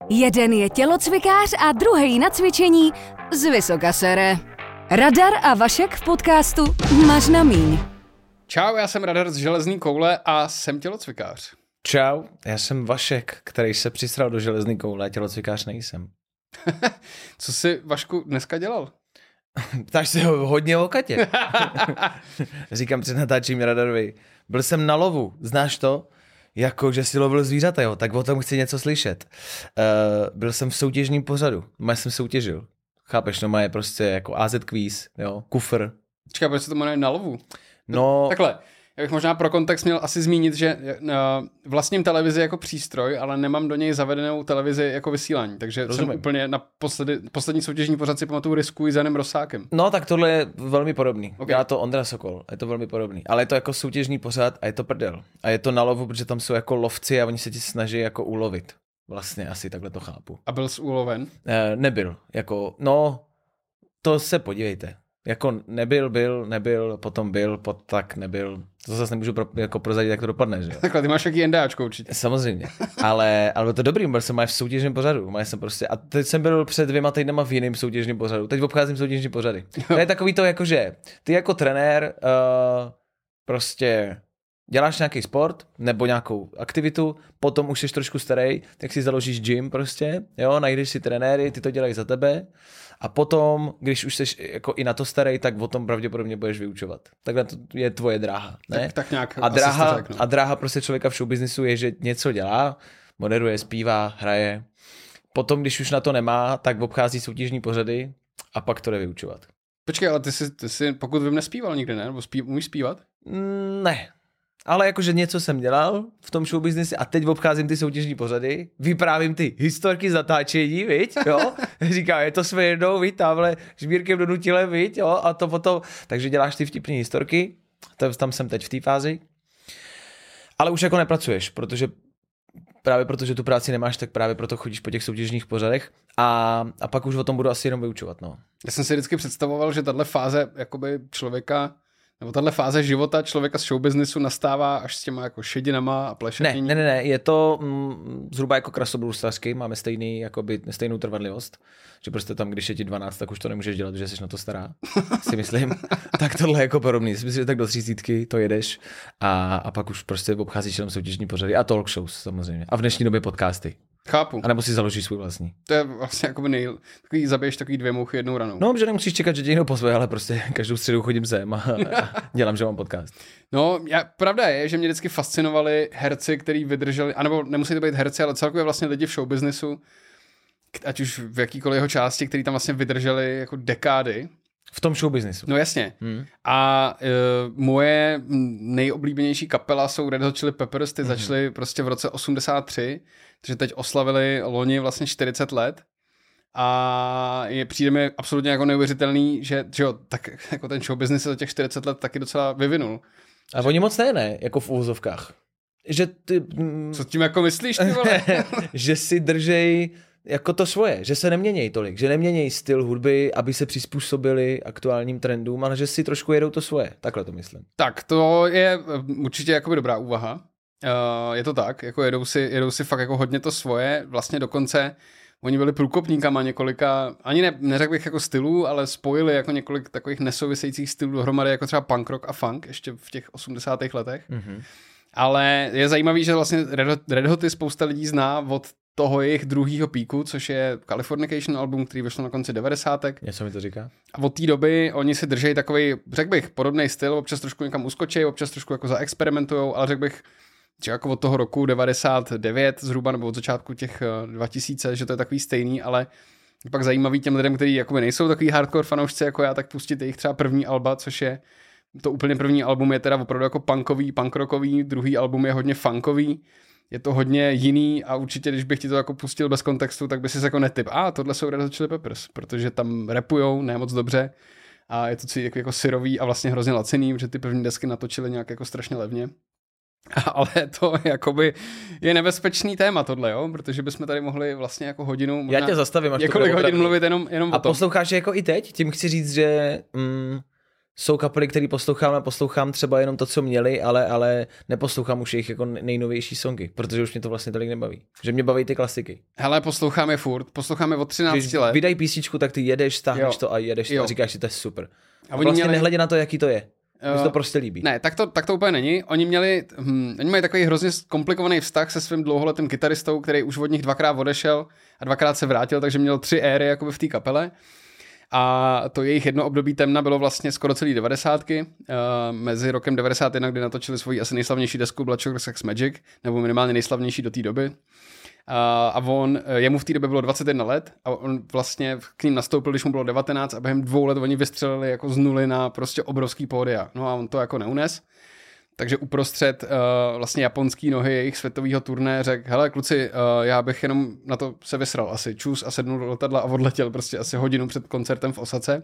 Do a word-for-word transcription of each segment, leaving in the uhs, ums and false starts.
Jeden je tělocvikář a druhý na cvičení z vysoka sere. Radar a Vašek v podcastu Mař na míň. Čau, já jsem Radar z Železný koule a jsem tělocvikář. Čau, já jsem Vašek, který se přistral do Železný koule a tělocvikář nejsem. Co jsi, Vašku, dneska dělal? Ptáš se ho hodně o Katě. Říkám před natáčím Radarovi. Byl jsem na lovu, znáš to? Jako, že si lovil zvířata, jo, tak o tom chci něco slyšet. Uh, byl jsem v soutěžním pořadu, má jsem soutěžil. Chápeš, no má je prostě jako á zet Quiz, jo, kufr. Čeká, proč se to jmenuje na lovu? No. Takhle, já bych možná pro kontext měl asi zmínit, že uh, vlastním televizi jako přístroj, ale nemám do něj zavedenou televizi jako vysílání, takže Rozumím. Jsem úplně na posledy, poslední soutěžní pořad si pamatuju Riskuji s Janem Rosákem. No tak tohle je velmi podobný. Okay. Dělá to Ondra Sokol, je to velmi podobný. Ale je to jako soutěžní pořad a je to prdel. A je to na lovu, protože tam jsou jako lovci a oni se ti snaží jako ulovit. Vlastně asi takhle to chápu. A byl jsi uloven? E, nebyl. Jako, no, to se podívejte. Jako nebyl, byl, nebyl, potom byl, pot, tak nebyl. To zase nemůžu pro, jako prozadit, jak to dopadne, že jo? Takhle, ty máš jaký NDAčko určitě. Samozřejmě, ale, ale to dobrý, byl jsem v soutěžním pořadu, má jsem prostě, a teď jsem byl před dvěma týdnama v jiném soutěžním pořadu, teď obcházím soutěžní pořady. To je takový to, jako že ty jako trenér uh, prostě děláš nějaký sport nebo nějakou aktivitu, potom už jsi trošku starý, tak si založíš gym prostě, jo, najdeš si trenéry, ty to dělají za tebe. A potom, když už jsi jako i na to starý, tak o tom pravděpodobně budeš vyučovat. Takhle to je tvoje dráha. Ne? Tak, tak nějak a, dráha, řek, no. a dráha prostě člověka v showbiznisu je, že něco dělá, moderuje, zpívá, hraje. Potom, když už na to nemá, tak obchází soutěžní pořady a pak to jde vyučovat. Počkej, ale ty jsi, ty jsi pokud vím, nespíval nikdy, ne? Nebo spí, umíš zpívat? Mm, ne. Ale jakože něco jsem dělal v tom showbiznisi a teď obcházím ty soutěžní pořady, vyprávím ty historky zatáčení, viď, jo, říká, je to své jednou, viď, tamhle žbírkem donutile, viď, jo, a to potom, takže děláš ty vtipný historky, tam jsem teď v té fázi, ale už jako nepracuješ, protože právě protože tu práci nemáš, tak právě proto chodíš po těch soutěžních pořadech a, a pak už o tom budu asi jenom vyučovat, no. Já jsem si vždycky představoval, že tahle fáze jakoby člověka nebo tahle fáze života člověka z showbiznisu nastává až s těma jako šedinama a plešetění. Ne, ne, ne, ne, je to mm, zhruba jako krasobruslařský, máme stejný, jakoby, stejnou trvanlivost, že prostě tam, když je ti dvanáct, tak už to nemůžeš dělat, že jsi na to stará, si myslím. Tak tohle je jako podobný, myslím si, že tak do třicítky to jedeš a, a pak už prostě obcházíš jenom soutěžní pořady a talk shows samozřejmě. A v dnešní době podcasty. Chápu. A nebo si založíš svůj vlastní. To je vlastně jako nej... takový zabiješ takový dvě mouchy jednou ranou. No, že nemusíš čekat, že tě někdo pozve, ale prostě každou středu chodím sem a, a dělám, že mám podcast. No, já, pravda je, že mě vždycky fascinovali herci, kteří vydrželi, anebo nemusí to být herci, ale celkově vlastně lidi v showbiznisu, ať už v jakýkoliv jeho části, kteří tam vlastně vydrželi jako dekády. V tom showbiznisu. No jasně. Hmm. A uh, moje nejoblíbenější kapela jsou Red Hot Chili Peppers, ty hmm. začaly prostě v roce osmdesát tři, takže teď oslavili loni vlastně čtyřicet let. A je, přijde mi absolutně jako neuvěřitelný, že, že jo, tak jako ten show business se za těch čtyřicet let taky docela vyvinul. A že... oni moc ne, ne, jako v úvozovkách. Že ty... Co tím jako myslíš, ty vole? Že si držej jako to svoje, že se neměněj tolik, že neměněj styl hudby, aby se přizpůsobili aktuálním trendům, ale že si trošku jedou to svoje, takhle to myslím. Tak to je určitě jakoby dobrá úvaha. Uh, je to tak, jako jedou si, jedou si fakt jako hodně to svoje, vlastně dokonce oni byli průkopníkama několika, ani ne, neřekl bych jako stylů, ale spojili jako několik takových nesouvisejících stylů dohromady, jako třeba punk rock a funk, ještě v těch osmdesátých letech. Mm-hmm. Ale je zajímavý, že vlastně Red, Hot, Red Hoty spousta lidí zná od toho jejich druhýho píku, což je Californication album, který vyšlo na konci devadesátek. Něco mi to říká. A od té doby oni si držejí takový, řekl bych, podobný styl, občas trošku někam uskočí, občas trošku jako zaexperimentujou, ale řekl bych, že jako od toho roku devadesát devět zhruba, nebo od začátku těch dva tisíce, že to je takový stejný, ale pak zajímavý těm lidem, kteří jakoby nejsou takový hardcore fanoušci jako já, tak pustit jejich třeba první alba, což je to úplně první album je teda opravdu jako punkový, punkrockový, druhý album je hodně funkový, je to hodně jiný a určitě, když bych ti to jako pustil bez kontextu, tak by si jako netyp, a ah, tohle jsou Red Hot Chili Peppers, protože tam rapujou, ne moc dobře a je to jako, jako syrový a vlastně hrozně laciný, protože ty první desky natočili nějak jako strašně levně. Ale to jakoby je nebezpečný téma tohle, jo, protože bychom tady mohli vlastně jako hodinu, možná já tě zastavím, až několik hodin mluvit jenom, jenom a o tom. A posloucháš jako i teď? Tím chci říct, že mm, jsou kapely, které poslouchám a poslouchám třeba jenom to, co měli, ale, ale neposlouchám už jejich jako nejnovější songy, protože už mě to vlastně tolik nebaví. Že mě baví ty klasiky. Hele, posloucháme furt, posloucháme od třinácti Když let. vydají písničku, tak ty jedeš, stáhneš jo. to a jedeš jo. to a říkáš si, to je super. A, A vlastně měli... nehledě na to, jaký to je. Mně Uh, to prostě líbí. Ne, tak to, tak to úplně není. Oni měli, hm, oni mají takový hrozně komplikovaný vztah se svým dlouholetým kytaristou, který už od nich dvakrát odešel a dvakrát se vrátil, takže měl tři éry jakoby v té kapele. A to jejich jedno období temna bylo vlastně skoro celý devadesátky. Uh, mezi rokem devadesát jedna, kdy natočili svoji asi nejslavnější desku Blood Sugar Sex Magic, nebo minimálně nejslavnější do té doby. Uh, a on, jemu v té době bylo dvacet jedna let a on vlastně k ním nastoupil, když mu bylo devatenáct a během dvou let oni vystřelili jako z nuly na prostě obrovský pódia. No a on to jako neunes. Takže uprostřed uh, vlastně japonský nohy jejich světového turné řekl, hele kluci, uh, já bych jenom na to se vysral asi čus a sednul do letadla a odletěl prostě asi hodinu před koncertem v Osace.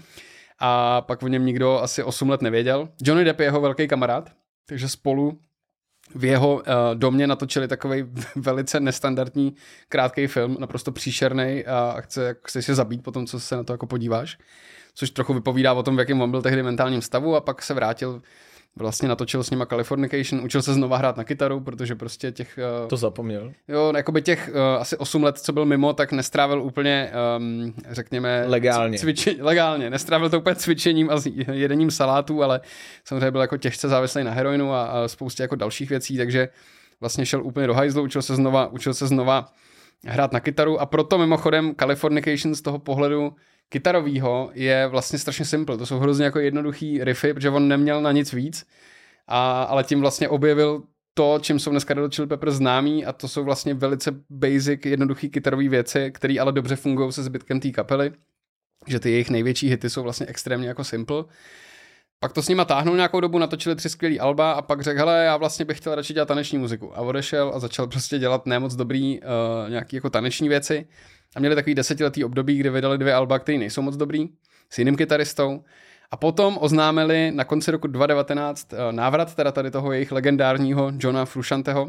A pak o něm nikdo asi osm let nevěděl. Johnny Depp je jeho velký kamarád, takže spolu v jeho uh, domě natočili takovej velice nestandardní krátký film, naprosto příšerný a chce, chce se zabít po tom, co se na to jako podíváš. Což trochu vypovídá o tom, v jakém on byl tehdy mentálním stavu a pak se vrátil, vlastně natočil s nima Californication, učil se znova hrát na kytaru, protože prostě těch... Uh, to zapomněl. Jo, jakoby těch uh, asi osm let, co byl mimo, tak nestrávil úplně, um, řekněme... Legálně. Cvičení, legálně, nestrávil to úplně cvičením a jedením salátů, ale samozřejmě byl jako těžce závislý na heroinu a, a spoustě jako dalších věcí, takže vlastně šel úplně do hajzlu, učil se znova, učil se znova hrát na kytaru a proto mimochodem Californication z toho pohledu kytarovýho je vlastně strašně simple. To jsou hrozně jako jednoduchý riffy, protože on neměl na nic víc, a, ale tím vlastně objevil to, čím jsou dneska Red Hot Chili Peppers známí a to jsou vlastně velice basic, jednoduchý kytarový věci, které ale dobře fungují se zbytkem té kapely, že ty jejich největší hity jsou vlastně extrémně jako simple. Pak to s nima táhnul nějakou dobu, natočili tři skvělý alba a pak řekl, hele, já vlastně bych chtěl radši dělat taneční muziku. A odešel a začal prostě dělat nemoc dobrý uh, nějaký jako taneční věci. A měli takový desetiletý období, kdy vydali dvě alba, které nejsou moc dobrý, s jiným kytaristou. A potom oznámili na konci roku dva tisíce devatenáct uh, návrat teda tady toho jejich legendárního Johna Fruscianteho.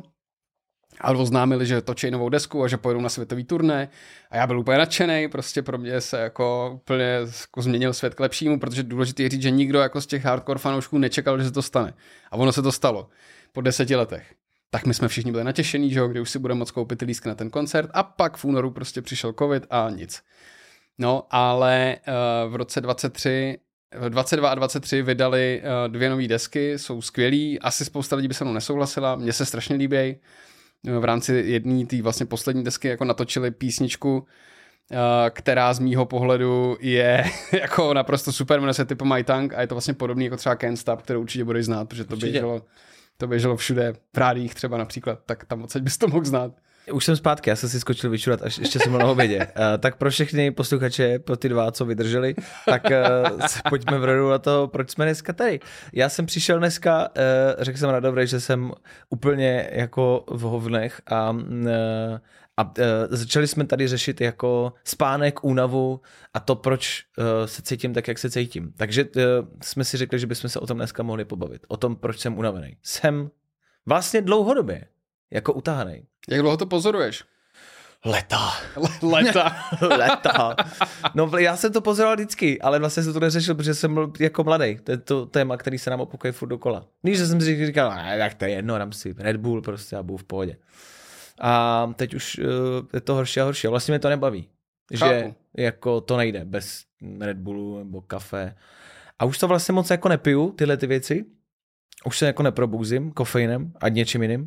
A oznámili, že točí novou desku a že pojedou na světový turné. A já byl úplně nadšenej, prostě pro mě se jako úplně jako změnil svět k lepšímu, protože důležité je říct, že nikdo jako z těch hardcore fanoušků nečekal, že se to stane. A ono se to stalo po deseti letech. Tak my jsme všichni byli natěšení, že jo, kdy už si budeme moct koupit ty lístky na ten koncert a pak v únoru prostě přišel covid a nic. No, ale uh, v roce dvacet tři, dvacet dva a dvacet tři vydali uh, dvě nové desky, jsou skvělý, asi spousta lidí by se mnou nesouhlasila, mně se strašně líbí. V rámci jedné té vlastně poslední desky jako natočili písničku, která z mýho pohledu je jako naprosto super, jmenuje se typu My Tongue a je to vlastně podobný jako třeba Can't Stop, kterou určitě budeš znát, protože to běželo, to běželo všude, v rádiích třeba například, tak tam odsaď bys to mohl znát. Už jsem zpátky, já jsem si skočil vyčurat, až ještě jsem byl na obědě. Uh, tak pro všechny posluchače, pro ty dva, co vydrželi, tak uh, se pojďme vrhnout na to, proč jsme dneska tady. Já jsem přišel dneska, uh, řekl jsem na dobré, že jsem úplně jako v hovnech a, uh, a uh, začali jsme tady řešit jako spánek, únavu a to, proč uh, se cítím tak, jak se cítím. Takže uh, jsme si řekli, že bychom se o tom dneska mohli pobavit. O tom, proč jsem unavený. Jsem vlastně dlouhodobě jako utahanej. Jak dlouho to pozoruješ? Leta. Leta. Leta. No já jsem to pozoroval vždycky, ale vlastně jsem to neřešil, protože jsem byl jako mladý. To je to téma, který se nám opakuje furt dokola. Když jsem si říkal, tak to je jedno, dám si Red Bull prostě a budu v pohodě. A teď už uh, je to horší a horší. A vlastně mě to nebaví. Chápu. Že jako to nejde bez Red Bullu nebo kafe. A už to vlastně moc jako nepiju, tyhle ty věci. Už se jako neprobouzím kofeinem a něčím jiným.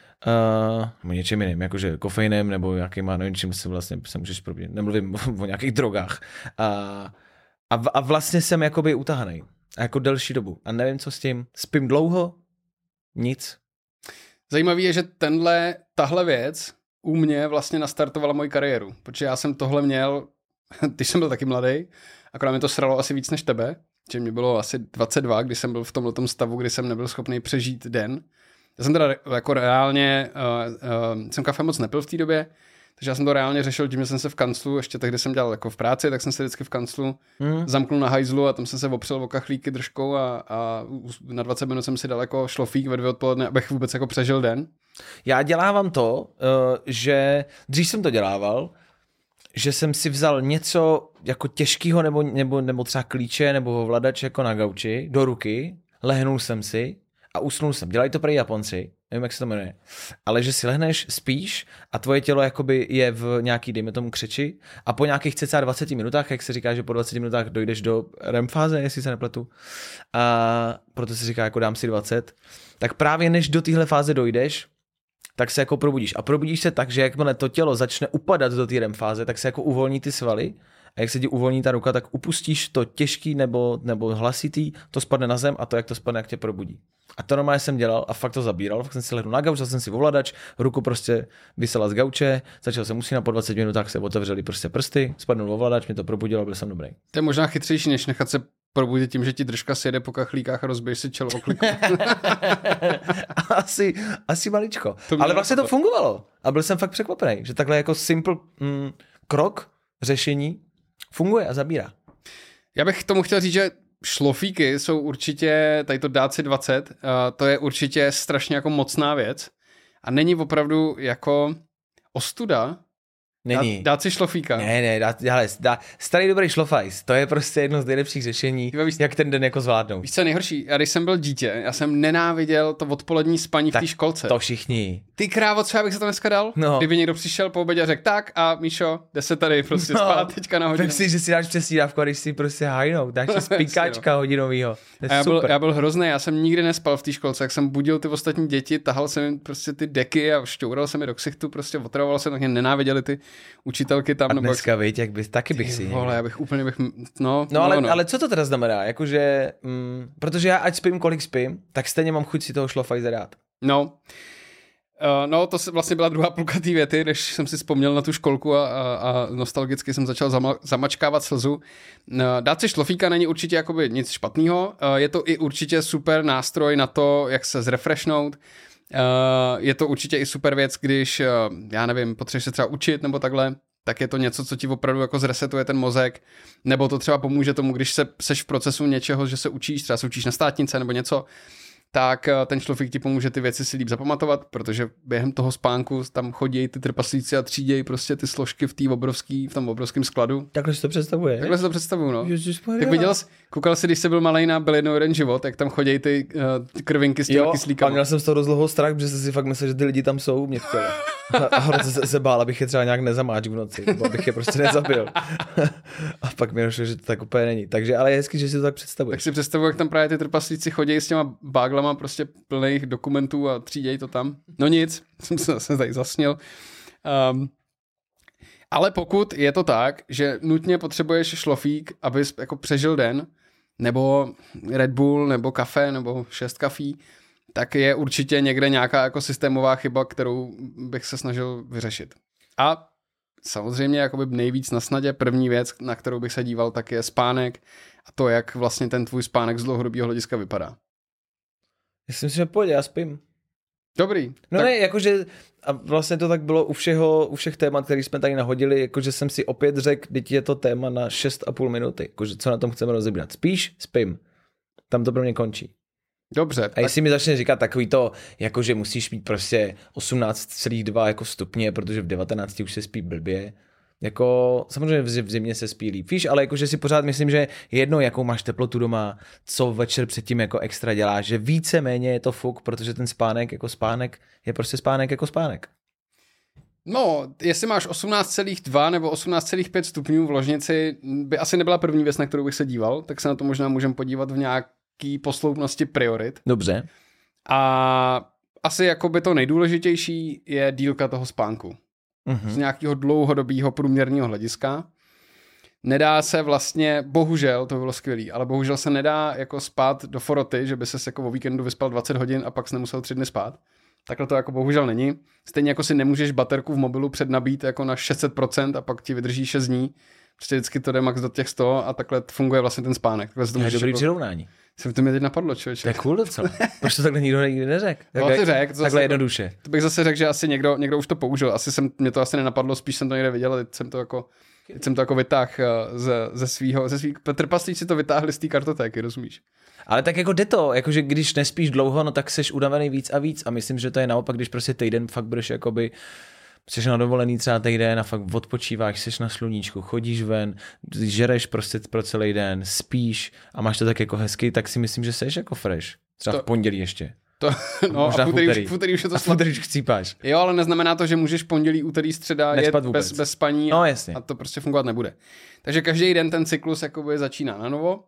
Uh, něčím jiným, jakože kofeinem nebo nějakýma, nevím, čím se vlastně se můžeš probít, nemluvím o nějakých drogách. Uh, a, a vlastně jsem jakoby utahanej. A jako delší dobu. A nevím, co s tím. Spím dlouho? Nic. Zajímavý je, že tenhle, tahle věc u mě vlastně nastartovala moji kariéru. Protože já jsem tohle měl, když jsem byl taky mladý, akorát mi to sralo asi víc než tebe, že mě bylo asi dvacet dva, když jsem byl v tomhletom stavu, kdy jsem nebyl schopný přežít den. Já jsem teda jako reálně, uh, uh, jsem kafe moc nepil v té době, takže já jsem to reálně řešil tím, že jsem se v kanclu, ještě tehdy jsem dělal jako v práci, tak jsem se vždycky v kanclu hmm. zamknul na hajzlu a tam jsem se opřel o kachlíky držkou a, a na dvacet minut jsem si dal jako šlofík ve dvě odpoledne, abych vůbec jako přežil den. Já dělávám to, uh, že dřív jsem to dělával, že jsem si vzal něco jako těžkého nebo, nebo, nebo třeba klíče nebo ovladač jako na gauči do ruky, lehnul jsem si a usnul jsem. Dělají to prej Japonci, nevím, jak se to jmenuje. Ale že si lehneš, spíš a tvoje tělo jakoby je v nějaký, dejme tomu, křeči a po nějakých cca dvacet minutách, jak se říká, že po dvaceti minutách dojdeš do R E M fáze, jestli se nepletu, a proto se říká jako dám si dvacet, tak právě než do téhle fáze dojdeš, tak se jako probudíš. A probudíš se tak, že jakmile to tělo začne upadat do té R E M fáze, tak se jako uvolní ty svaly a jak se ti uvolní ta ruka, tak upustíš to těžký nebo, nebo hlasitý, to spadne na zem a to, jak to spadne, jak tě probudí. A to normálně jsem dělal a fakt to zabíral. Fakt jsem si lehnul na gauč, jsem si ovladač, ruku prostě vysela z gauče, začal jsem usínat, po dvaceti minutách se otevřeli prostě prsty, spadnul ovladač, mě to probudilo, byl jsem dobrý. To je možná chytřejší, než nechat se probudit tím, že ti držka sjede po kachlíkách a rozbiješ si čelo okliku. asi, asi maličko. To ale vlastně to fungovalo. A byl jsem fakt překvapený, že takhle jako simple mm, krok řešení funguje a zabírá. Já bych tomu chtěl říct, že šlofíky jsou určitě, tady to dát si dvacet, uh, to je určitě strašně jako mocná věc a není opravdu jako ostuda Není. Dát, dát si šlofíka. Ne, ne, dát, hele, dá, starý dobrý šlofajs, to je prostě jedno z nejlepších řešení, víš, jak ten den jako zvládnout. Víš co nejhorší, já když jsem byl dítě, já jsem nenáviděl to odpolední spaní tak v té školce. To všichni. Ty krávo, co já bych se to dneska dal? No. Kdyby někdo přišel po obědě a řekl, tak a Míšo, jde se tady prostě no. spát teďka na hodinu. Vem si, že si dáš přesídávku a když si prostě hajnou, dáš si spíkáčka hodinovýho. A já byl, já byl hrozný, já jsem nikdy nespal v té školce, jak jsem budil ty ostatní děti, tahal jsem jim prostě ty deky a šťoural jsem je do ksichtu, prostě otravoval jsem, tak mě nenáviděli ty učitelky tam. A dneska víš, jak bys, taky bych si vole, já bych úplně bych, no. No, no ale, no. ale co to teda znamená, jakože, mm, protože já ať spím, kolik spím, tak stejně mám chuť si toho šlofajze dát. No, uh, no to vlastně byla druhá půlka té věty, než jsem si vzpomněl na tu školku a, a, a nostalgicky jsem začal zama, zamačkávat slzu. Uh, dát si šlofíka není určitě jakoby nic špatného, uh, je to i určitě super nástroj na to, jak se zrefreshnout. Uh, je to určitě i super věc, když, uh, já nevím, potřebuješ se třeba učit nebo takhle, tak je to něco, co ti opravdu jako zresetuje ten mozek, nebo to třeba pomůže tomu, když se seš v procesu něčeho, že se učíš, třeba se učíš na státnice nebo něco, tak ten šlofík ti pomůže ty věci si líp zapamatovat, protože během toho spánku tam chodí ty trpaslíci a třídějí prostě ty složky v té obrovský, v tom obrovském skladu. Takhle si to představuje. Takhle si to představuju, no. Ježišmarja. Tak viděl jsi, koukal jsi, když jsi byl malej na Byl jednou jeden život, jak tam chodí ty, uh, ty krvinky s těmi kyslíkama. Jo, a měl jsem z toho rozlohou strach, protože jsem si fakt myslel, že ty lidi tam jsou mě v těle. A hrozně se, se bál, abych je třeba nějak nezamáč v noci, nebo abych je prostě nezabil. A pak mi došlo, že to tak úplně není. Takže ale je hezky, že si to tak představuješ. Tak si představuji, jak tam právě ty trpaslíci chodí s těma báglama prostě plných dokumentů a třídějí to tam. No nic, jsem se zase tady zasněl. Um, ale pokud je to tak, že nutně potřebuješ šlofík, abys jako přežil den, nebo Red Bull, nebo kafe, nebo šest kafí, tak je určitě někde nějaká jako systémová chyba, kterou bych se snažil vyřešit. A samozřejmě jakoby nejvíc na snadě první věc, na kterou bych se díval, tak je spánek a to, jak vlastně ten tvůj spánek z dlouhodobého hlediska vypadá. Já si myslím, že pojď, já spím. Dobrý. No tak... ne, jakože a vlastně to tak bylo u všeho, u všech témat, které jsme tady nahodili, jakože jsem si opět řekl, teď je to téma na šest a půl minuty, jakože co na tom chceme rozebrat. Spíš, spím. Tam to pro mě končí. Dobře. A tak... jestli mi začne říkat takový to, jakože musíš mít prostě osmnáct celá dva jako stupně, protože v devatenácti už se spí blbě. Jako, samozřejmě v zimě se spí líp, víš, ale jakože si pořád myslím, že jedno, jakou máš teplotu doma, co večer předtím jako extra děláš, že více méně je to fuk, protože ten spánek jako spánek je prostě spánek jako spánek. No, jestli máš osmnáct celá dva nebo osmnáct celá pět stupňů v ložnici, by asi nebyla první věc, na kterou bych se díval, tak se na to možná můžeme podívat v nějaký posloupnosti priorit. Dobře. A asi jakoby to nejdůležitější je dílka toho spánku. Mm-hmm. Z nějakého dlouhodobého průměrného hlediska. Nedá se vlastně, bohužel, to by bylo skvělý, ale bohužel se nedá jako spát do foroty, že by ses jako o víkendu vyspal dvacet hodin a pak jsi nemusel tři dny spát. Takhle to jako bohužel není. Stejně jako si nemůžeš baterku v mobilu přednabít jako na šest set procent a pak ti vydrží šest dní. Prostě vždycky to jde max do těch sto a takhle funguje vlastně ten spánek. To je dobrý přirovnání. Jsem to mě teď napadlo, člověče. To je cool docela. Proč to takhle nikdo nikdy neřekl? Takhle, no, řek, takhle zase, jednoduše. To bych zase řekl, že asi někdo, někdo už to použil. Asi jsem, mě to asi nenapadlo, spíš jsem to někde viděl, teď jsem to jako, teď jsem to jako vytáhl ze, ze svýho, ze svých, trpaslíci si to vytáhli z té kartotéky, rozumíš? Ale tak jako jde to, jakože když nespíš dlouho, no tak seš unavený víc a víc a myslím, že to je naopak, když prostě týden fakt budeš jakoby jsi na dovolený třeba týden a fakt odpočíváš, jsi na sluníčku, chodíš ven, žereš prostě pro celý den, spíš a máš to tak jako hezky, tak si myslím, že jsi jako fresh. Třeba to, v pondělí ještě. To, no možná a v úterý, v úterý už je to slab. A v úterý už chcípáš. Jo, ale neznamená to, že můžeš pondělí, úterý, středa jet bez, bez spaní no, a, jasně. a to prostě fungovat nebude. Takže každý den ten cyklus jakoby začíná na novo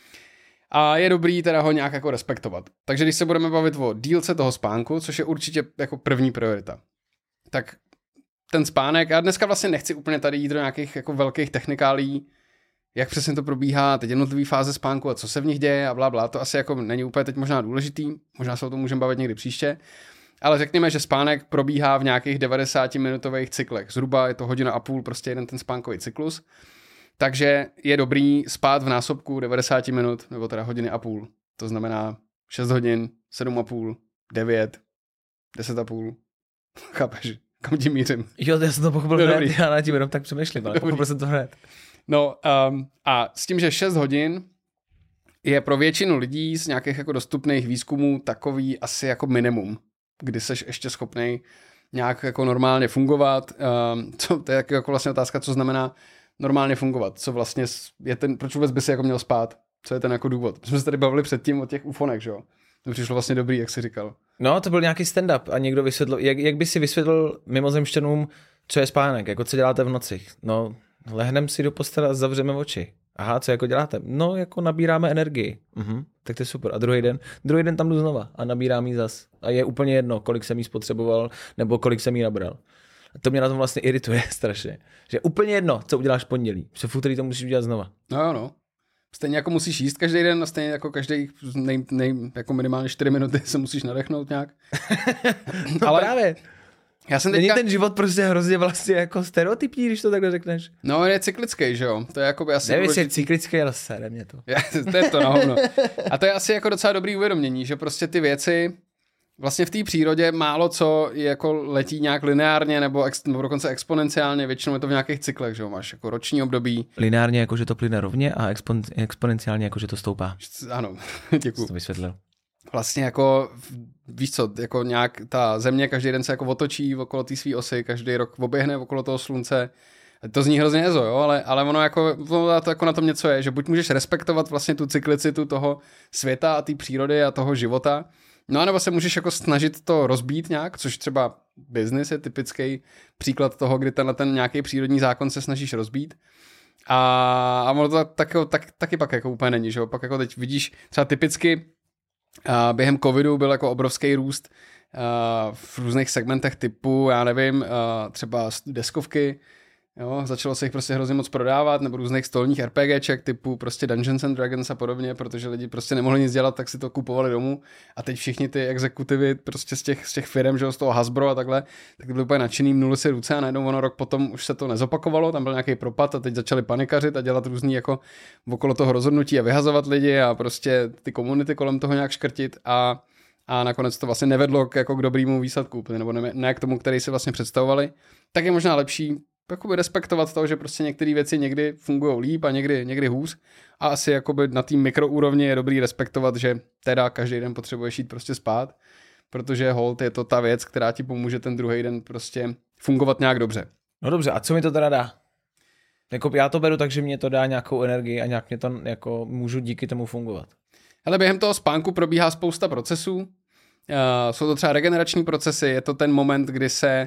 a je dobrý teda ho nějak jako respektovat. Takže když se budeme bavit o dílce toho spánku, což je určitě jako první priorita, tak ten spánek, já dneska vlastně nechci úplně tady jít do nějakých jako velkých technikálí, jak přesně to probíhá, teď jednotlivý fáze spánku a co se v nich děje a blá, blá, to asi jako není úplně teď možná důležitý, možná se o tom můžeme bavit někdy příště, ale řekněme, že spánek probíhá v nějakých devadesáti-minutových cyklech, zhruba je to hodina a půl, prostě jeden ten spánkový cyklus, takže je dobrý spát v násobku devadesát minut, nebo teda hodiny a půl, to znamená šest hodin, sedm a půl, devět, deset a půl, chápeš, kam tím mířím? Jo, já jsem to pochopil hned, já na tím jenom tak přemýšlím, ale pochopil jsem to hned. No um, a s tím, že šest hodin je pro většinu lidí z nějakých jako dostupných výzkumů takový asi jako minimum, kdy seš ještě schopnej nějak jako normálně fungovat. Um, co, to je jako vlastně otázka, co znamená normálně fungovat. Co vlastně je ten, proč vůbec by si jako měl spát? Co je ten jako důvod? My jsme se tady bavili předtím o těch ufonech, že jo? To přišlo vlastně dobrý, jak jsi říkal. No, to byl nějaký stand-up a někdo vysvětlil, jak, jak by si vysvětlil mimozemšťanům, co je spánek, jako co děláte v noci? No, lehnem si do postele a zavřeme oči. Aha, co jako děláte? No, jako nabíráme energii. Mhm, tak to je super. A druhý den? Druhý den tam jdu znova a nabírám jí zas. A je úplně jedno, kolik jsem jí spotřeboval nebo kolik jsem jí nabral. A to mě na tom vlastně irituje strašně. Že úplně jedno, co uděláš v pondělí. Že v úterý to musíš udělat znova. No jo, no. Stejně jako musíš jíst každý den a stejně jako každý nej, nej, jako minimálně čtyři minuty se musíš nadechnout nějak. No ale právě. Já jsem teďka... Není ten život prostě hrozně vlastně jako stereotypní, když to takhle řekneš. No, je cyklický, že jo? To je jako by asi... Nevím, jestli je cyklický, ale sere mě to. To je to na hovno. A to je asi jako docela dobrý uvědomění, že prostě ty věci vlastně v té přírodě málo co je jako letí nějak lineárně nebo, ex, nebo dokonce exponenciálně, většinou je to v nějakých cyklech, že jo? Máš jako roční období. Lineárně jako, že to plyne rovně a expon, exponenciálně jako, že to stoupá. Ano, děkuji. To vysvětlil. Vlastně jako, víš co, jako nějak ta země každý den se jako otočí okolo té své osy, každý rok oběhne okolo toho slunce. To zní hrozně nezo, jo, ale, ale ono jako, ono to jako na tom něco je, že buď můžeš respektovat vlastně tu cyklicitu toho světa a té přírody a toho života, no a nebo se můžeš jako snažit to rozbít nějak, což třeba business je typický příklad toho, kdy tenhle ten nějaký přírodní zákon se snažíš rozbít. A, a ono to tak, tak, taky pak jako úplně není, že jo, pak jako teď vidíš třeba typicky a během covidu byl jako obrovský růst uh, v různých segmentech typu, já nevím, uh, třeba deskovky, jo, začalo se jich prostě hrozně moc prodávat, nebo různých stolních RPGček typu prostě Dungeons and Dragons a podobně, protože lidi prostě nemohli nic dělat, tak si to kupovali domů a teď všichni ty exekutivy prostě z těch, z těch firm, že jo, z toho Hasbro a takhle, tak byli úplně nadšený, mnuli si ruce a najednou ono rok potom už se to nezopakovalo, tam byl nějaký propad a teď začali panikařit a dělat různý jako okolo toho rozhodnutí a vyhazovat lidi a prostě ty komunity kolem toho nějak škrtit a a nakonec to vlastně nevedlo k, jako k dobrýmu výsledku, nebo ne, ne k tomu, který si vlastně představovali, tak je možná lepší jakoby respektovat to, že prostě některé věci někdy fungují líp a někdy, někdy hůř a asi jakoby na té mikroúrovni je dobrý respektovat, že teda každý den potřebuješ jít prostě spát, protože hold je to ta věc, která ti pomůže ten druhý den prostě fungovat nějak dobře. No dobře, a co mi to teda dá? Jako já to beru tak, že mě to dá nějakou energii a nějak mě to jako můžu díky tomu fungovat. Ale během toho spánku probíhá spousta procesů. Uh, jsou to třeba regenerační procesy, je to ten moment, kdy se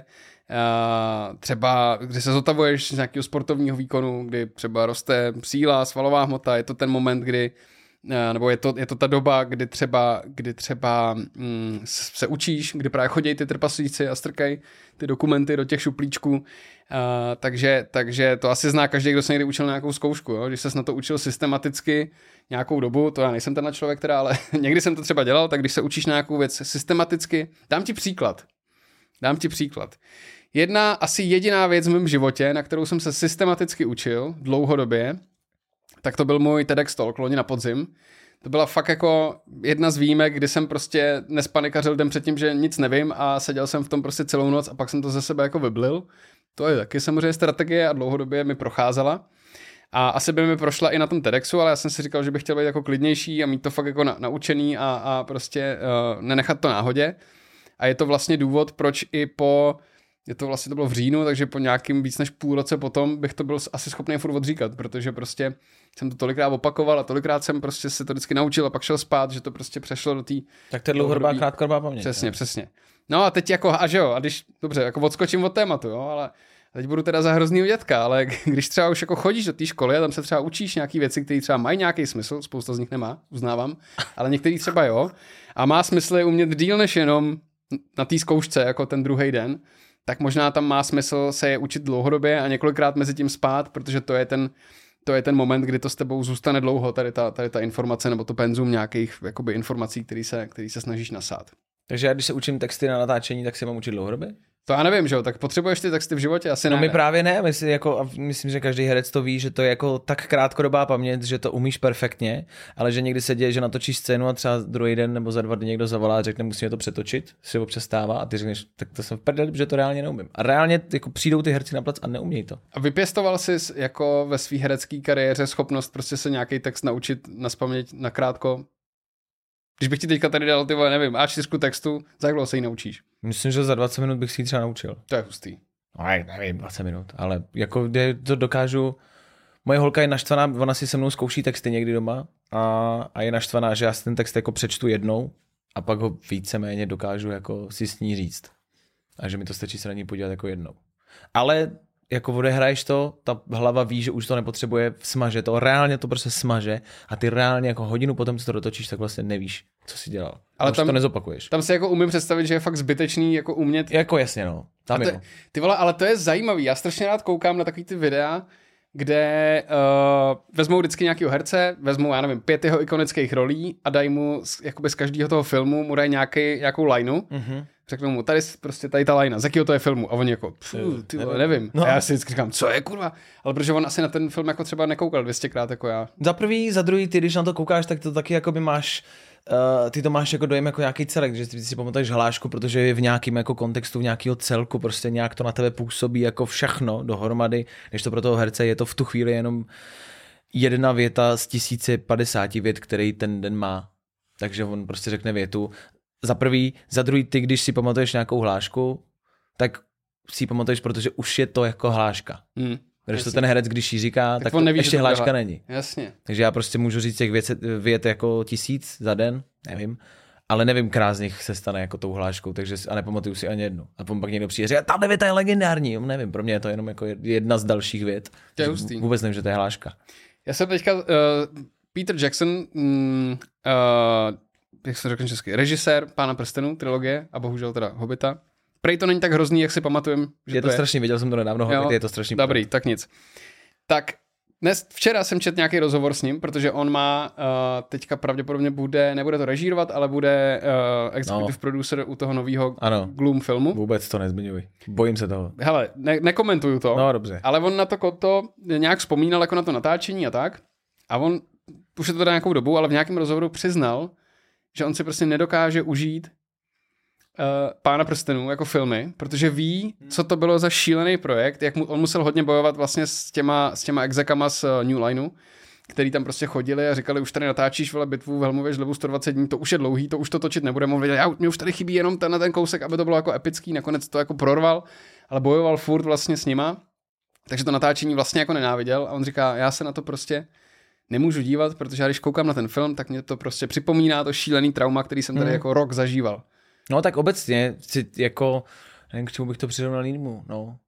uh, třeba, kdy se zotavuješ z nějakého sportovního výkonu, kdy třeba roste síla, svalová hmota, je to ten moment, kdy uh, nebo je to, je to ta doba, kdy třeba, kdy třeba mm, se učíš, kdy právě chodí ty trpaslíci a strkají ty dokumenty do těch šuplíčků. Uh, takže, takže to asi zná každý, kdo se někdy učil nějakou zkoušku. Jo? Když ses na to učil systematicky nějakou dobu, to já nejsem tenhle člověk, teda, ale někdy jsem to třeba dělal, tak když se učíš nějakou věc systematicky, dám ti příklad. Dám ti příklad. Jedna asi jediná věc v mém životě, na kterou jsem se systematicky učil dlouhodobě, tak to byl můj TEDx talk loni na podzim. To byla fakt jako jedna z výjimek, kdy jsem prostě nespanikařil den předtím, že nic nevím a seděl jsem v tom prostě celou noc a pak jsem to ze sebe jako vyblil. To je taky samozřejmě strategie a dlouhodobě mi procházela. A asi by mi prošla i na tom TEDxu, ale já jsem si říkal, že bych chtěl být jako klidnější a mít to fakt jako na, naučený a, a prostě uh, nenechat to náhodě. A je to vlastně důvod, proč i po je to vlastně to bylo v říjnu, takže po nějakým víc než půl roce potom bych to byl asi schopný furt odříkat, protože prostě jsem to tolikrát opakoval a tolikrát jsem prostě se to vždycky naučil a pak šel spát, že to prostě přešlo do té... Tak to je dlouhodobá, krátkodobá paměť. Přesně, ne? přesně. No a teď jako, a že jo, a když, dobře, jako odskočím od tématu, jo, ale teď budu teda za hroznýho dětka, ale když třeba už jako chodíš do té školy a tam se třeba učíš nějaký věci, které třeba mají nějaký smysl, spousta z nich nemá, uznávám, ale některý třeba jo, a má smysl je umět díl než jenom na té zkoušce, jako ten druhý den, tak možná tam má smysl se je učit dlouhodobě a několikrát mezi tím spát, protože to je ten, to je ten moment, kdy to s tebou zůstane dlouho, tady ta, tady ta informace nebo to penzum nějakých jakoby informací, který se, který se snažíš nasát. Takže já když se učím texty na natáčení, tak se mám učit dlouhodobě? To já nevím, že jo, tak potřebuješ ty texty v životě? Asi no ne. my právě ne, myslím, jako, a myslím, že každý herec to ví, že to je jako tak krátkodobá paměť, že to umíš perfektně, ale že někdy se děje, že natočíš scénu a třeba druhý den nebo za dva dny někdo zavolá a řekne, musíme to přetočit, si občas stává a ty řekneš, tak to jsem v prdeli, že to reálně neumím. A reálně jako přijdou ty herci na plac a neumějí to. A vypěstoval jsi jako ve své herecké kariéře schopnost prostě se nějaký text naučit nazpaměť nakrátko? Když bych ti teďka tady dal, ty vole, nevím, á čtyři textu, za jak dlouho se ji naučíš? Myslím, že za dvacet minut bych si ji třeba naučil. To je hustý. Aj, nevím, dvacet minut, ale jako kde to dokážu... Moje holka je naštvaná, ona si se mnou zkouší texty někdy doma a, a je naštvaná, že já si ten text jako přečtu jednou a pak ho víceméně dokážu jako si s ní říct. A že mi to stačí se na ní podívat jako jednou. Ale jako odehraješ to, ta hlava ví, že už to nepotřebuje, smaže to, reálně to prostě smaže a ty reálně jako hodinu potom, co to dotočíš, tak vlastně nevíš, co jsi dělal. Ale tam, to nezopakuješ. Tam si jako umím představit, že je fakt zbytečný jako umět. Jako jasně, no. Tam to, jo. Ty vole, ale to je zajímavý. Já strašně rád koukám na takový ty videa, kde uh, vezmou vždycky nějakého herce, vezmou, já nevím, pět jeho ikonických rolí a dají mu jakoby z každého toho filmu, mu dají nějaký, nějakou lineu. Mm-hmm. Řeknou mu, tady prostě tady ta lajna, z jakého to je filmu? A oni jako, ty vole, nevím. No. A já si vždycky říkám, co je kurva? Ale protože on asi na ten film jako třeba nekoukal dvě stě krát jako já. Za prvý, za druhý, ty když na to koukáš, tak to taky jakoby máš, uh, ty to máš jako dojem jako nějaký celek, že ty si pamatuješ hlášku, protože je v nějakém jako kontextu, v nějakého celku, prostě nějak to na tebe působí jako všechno dohromady, když to pro toho herce je to v tu chvíli jenom jedna věta z tisíce padesáti vět, který ten den má. Takže on prostě řekne větu. Za prvý, za druhý, ty, když si pamatuješ nějakou hlášku, tak si ji pamatuješ, protože už je to jako hláška. Hmm, Protože to ten herec, když ji říká, tak, tak to neví, ještě hláška není. Jasně. Takže já prostě můžu říct těch věc, vět jako tisíc za den, nevím, ale nevím, která z nich se stane jako tou hláškou, takže a nepamatuju si ani jednu. A potom pak někdo přijde a říká, tahle věta je legendární, nevím, pro mě je to jenom jako jedna z dalších vět. To je hustý. Vůbec nevím, že to je hláška. Já jsem teďka, uh, Peter Jackson, mm, uh, jak se řekne česky, režisér Pána prstenů, trilogie a bohužel teda Hobita. Prej to není tak hrozný, jak si pamatujem. Že je to, to strašný, viděl jsem to nedávno, Hobbit, je to strašný. Dobrý, tak nic. Tak dnes, včera jsem četl nějaký rozhovor s ním, protože on má, uh, teďka pravděpodobně bude, nebude to režírovat, ale bude uh, executive no. producer u toho nového Gloom filmu. Vůbec to nezmiňuj, bojím se toho. Hele, ne, nekomentuju to, no, dobře. Ale on na to konto nějak vzpomínal jako na to natáčení a tak. A on, už je to teda nějakou dobu, ale v nějakém rozhovoru přiznal, že on si prostě nedokáže užít uh, Pána prstenů jako filmy, protože ví, co to bylo za šílený projekt, jak mu, on musel hodně bojovat vlastně s těma, s těma exekama z uh, New Lineu, který tam prostě chodili a říkali, už tady natáčíš vole bitvu v Helmově žlebu sto dvacet dní, to už je dlouhý, to už to točit nebudeme. On věděl, já, mě už tady chybí jenom ten, ten kousek, aby to bylo jako epický, nakonec to jako prorval, ale bojoval furt vlastně s nima, takže to natáčení vlastně jako nenáviděl a on říká, já se na to prostě nemůžu dívat, protože já když koukám na ten film, tak mě to prostě připomíná to šílený trauma, který jsem tady hmm. jako rok zažíval. No tak obecně, jako, nevím, k čemu bych to přirovnal jinému, no.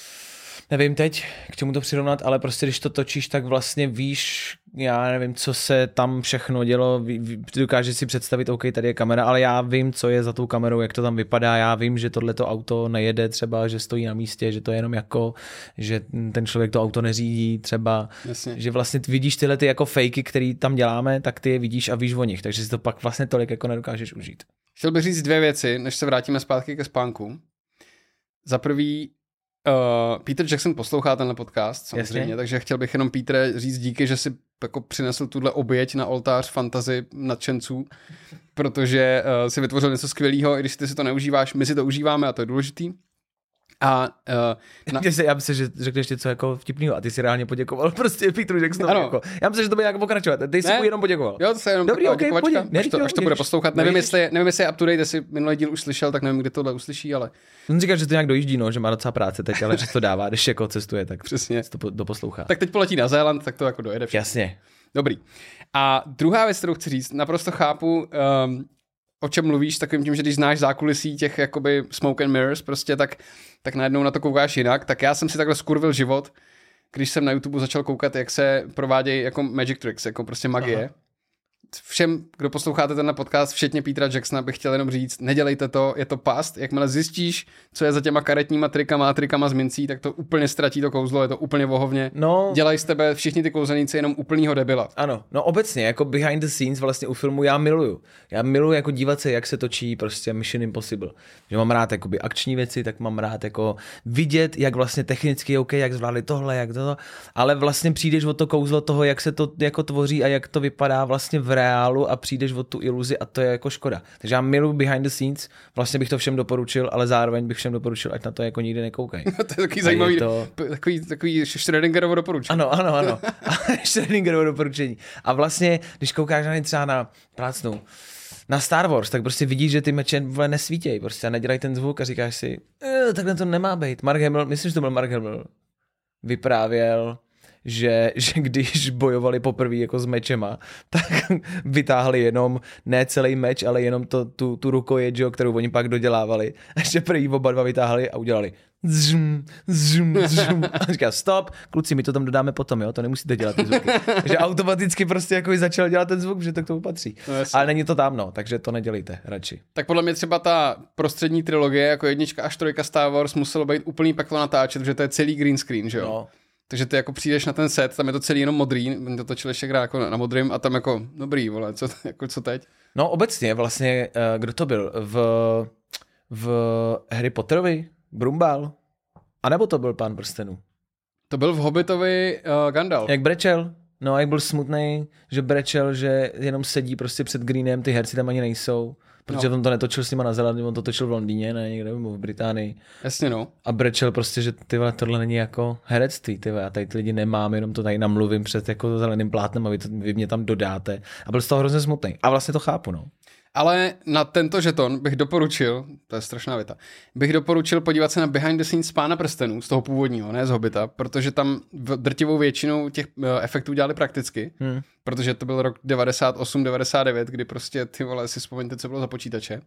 Nevím teď, k čemu to přirovnat, ale prostě když to točíš, tak vlastně víš, já nevím, co se tam všechno dělo, dokážeš si představit, OK, tady je kamera, ale já vím, co je za tou kamerou, jak to tam vypadá, já vím, že tohleto auto nejede třeba, že stojí na místě, že to je jenom jako, že ten člověk to auto neřídí třeba, Jasně. že vlastně vidíš tyhle ty jako fejky, které tam děláme, tak ty je vidíš a víš o nich, takže si to pak vlastně tolik jako nedokážeš užít. Chtěl bych říct dvě věci, než se vrátíme zpátky ke spánku. Za prvý, Uh, Peter Jackson poslouchá tenhle podcast, samozřejmě, Jasně. takže chtěl bych jenom Petre říct díky, že si jako přinesl tuhle oběť na oltář fantasy nadšenců, protože uh, si vytvořil něco skvělého, i když ty si to neužíváš, my si to užíváme a to je důležitý. A uh, na... já myslím, že řekneš něco jako vtipného a ty si reálně poděkoval prostě Peteru Jacksonovi. Jako. Já myslím, že to bude jako pokračovat. Ty jsi mu jenom poděkoval. Jo, to se jenom Dobrý, okay, děkovačka, až, to, až to bude poslouchat. Nevím, jestli, nevím, jestli je up to date, jestli minulý díl už slyšel, tak nevím, kdy tohle uslyší, ale... On říká, že to nějak dojíždí, no, že má docela práce teď, ale že to dává, když jako cestuje, tak přesně to doposlouchá. Tak teď poletí na Zéland, tak to jako dojede všechno. Jasně. Dobrý. A druhá věc, kterou chci říct, naprosto chápu, um, o čem mluvíš, takovým tím, že když znáš zákulisí těch jakoby smoke and mirrors, prostě tak, tak najednou na to koukáš jinak. Tak já jsem si takhle skurvil život, když jsem na YouTube začal koukat, jak se provádějí jako magic tricks, jako prostě magie. Aha. Všem, kdo posloucháte tenhle podcast, včetně Petera Jacksona, bych chtěl jenom říct, nedělejte to, je to past. Jakmile zjistíš, co je za těma karetníma trikama a trikama z mincí, tak to úplně ztratí to kouzlo, je to úplně vohovně. No, dělají z tebe všichni ty kouzelníci jenom úplnýho debila. Ano, no obecně, jako behind the scenes vlastně u filmu já miluju. Já miluju jako dívat se, jak se točí prostě Mission Impossible. Že mám rád jakoby akční věci, tak mám rád jako vidět, jak vlastně technicky OK, jak zvládli tohle, jak to, ale vlastně přijdeš o to kouzlo toho, jak se to jako tvoří a jak to vypadá vlastně v reálu a přijdeš o tu iluzi a to je jako škoda. Takže já miluji behind the scenes, vlastně bych to všem doporučil, ale zároveň bych všem doporučil, ať na to jako nikdy nekoukají. To je takový zajímavý, to... takový, takový Schrödingerovo doporučení. Ano, ano, ano. Schrödingerovo doporučení. A vlastně, když koukáš na třeba na plácnu, na Star Wars, tak prostě vidíš, že ty meče vole nesvítějí, prostě a nedělají ten zvuk a říkáš si, e, takhle to nemá být. Mark Hamill, myslím, že to byl Mark Hamill, vyprávěl, že, že když bojovali poprvé jako s mečema, tak vytáhli jenom ne celý meč, ale jenom to, tu, tu rukojeť, kterou oni pak dodělávali. A že prý oba dva vytáhli a udělali zžum, zžum, zžum. A říká, stop, kluci, my to tam dodáme potom, jo, to nemusíte dělat ty zvuky. Že automaticky prostě jako začal dělat ten zvuk, že to k tomu patří. No, ale není to tam, no, takže to nedělejte radši. Tak podle mě třeba ta prostřední trilogie, jako jednička až trojka Star Wars, muselo být úplný peklo natáčet, že to je celý green screen, že jo. No. Takže ty jako přijdeš na ten set, tam je to celý jenom modrý, oni to točili ještě jako na modrým a tam jako dobrý, vole, co, jako co teď? No obecně vlastně, kdo to byl? V, v Harry Potterovi? Brumbál? A nebo to byl Pán prstenů? To byl v Hobbitovi uh, Gandalf. Jak brečel? No a jak byl smutný, že brečel, že jenom sedí prostě před Greenem, ty herci tam ani nejsou. Protože no. On to netočil s nima na Zelandě, on to točil v Londýně, ne někde v Británii. Jasně, no. A brečel prostě, že ty vole, tohle není jako herectví, ty vole, já tady ty lidi nemám, jenom to tady namluvím před jako zeleným plátnem a vy, to, vy mě tam dodáte. A byl z toho hrozně smutný. A vlastně to chápu, no. Ale na tento žeton bych doporučil, to je strašná věta, bych doporučil podívat se na behind the scenes z Pána prstenů, z toho původního, ne z Hobbita, protože tam drtivou většinou těch uh, efektů dělali prakticky, hmm. protože to byl rok devadesát osm devadesát devět, kdy prostě ty vole si vzpomeňte, co bylo za počítače.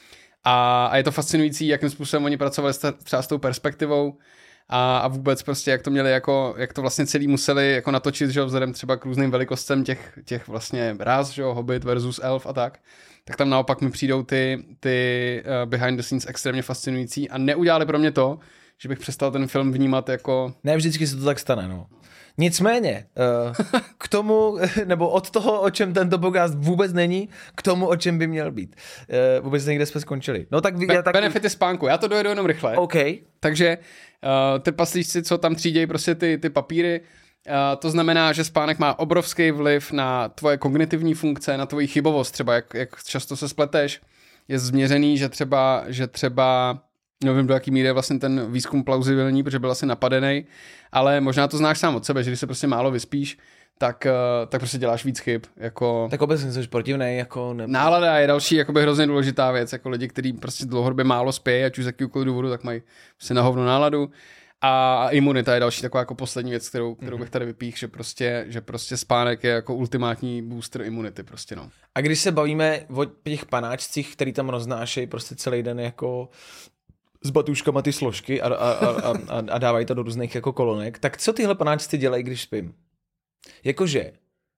A, a je to fascinující, jakým způsobem oni pracovali třeba s tou perspektivou a, a vůbec prostě jak to měli jako, jak to vlastně celý museli jako natočit, že jo, vzhledem třeba k různým velikostem těch, těch vlastně ráz, že jo, Hobbit versus Elf a tak. Tak tam naopak mi přijdou ty, ty uh, behind the scenes extrémně fascinující a neudělali pro mě to, že bych přestal ten film vnímat jako... Ne, vždycky se to tak stane, no. Nicméně, uh, k tomu, nebo od toho, o čem tento podcast vůbec není, k tomu, o čem by měl být. Uh, vůbec někde jsme skončili. No tak... Be- já tak... Benefity spánku, já to dojedu jenom rychle. OK. Takže uh, ty paslíčci, co tam třídějí prostě ty, ty papíry, Uh, to znamená, že spánek má obrovský vliv na tvoje kognitivní funkce, na tvoji chybovost, třeba jak, jak často se spleteš. Je změřený, že třeba, že třeba nevím, do jaký míry je vlastně ten výzkum plauzibilní, protože byl asi napadený, ale možná to znáš sám od sebe, že když se prostě málo vyspíš, tak, uh, tak prostě děláš víc chyb. Jako... Tak obecně jsi sportivnej, jako... Ne... Nálada je další jakoby hrozně důležitá věc, jako lidi, kteří prostě dlouhodobě málo spějí, ať už z jakýkoliv důvodu, tak mají prostě na hovno náladu. A imunita je další taková jako poslední věc, kterou, kterou bych tady vypích, že prostě, že prostě spánek je jako ultimátní booster imunity prostě, no. A když se bavíme o těch panáčcích, který tam roznášejí prostě celý den jako s batůžkama ty složky a, a, a, a, a dávají to do různých jako kolonek, tak co tyhle panáčci dělají, když spím? Jakože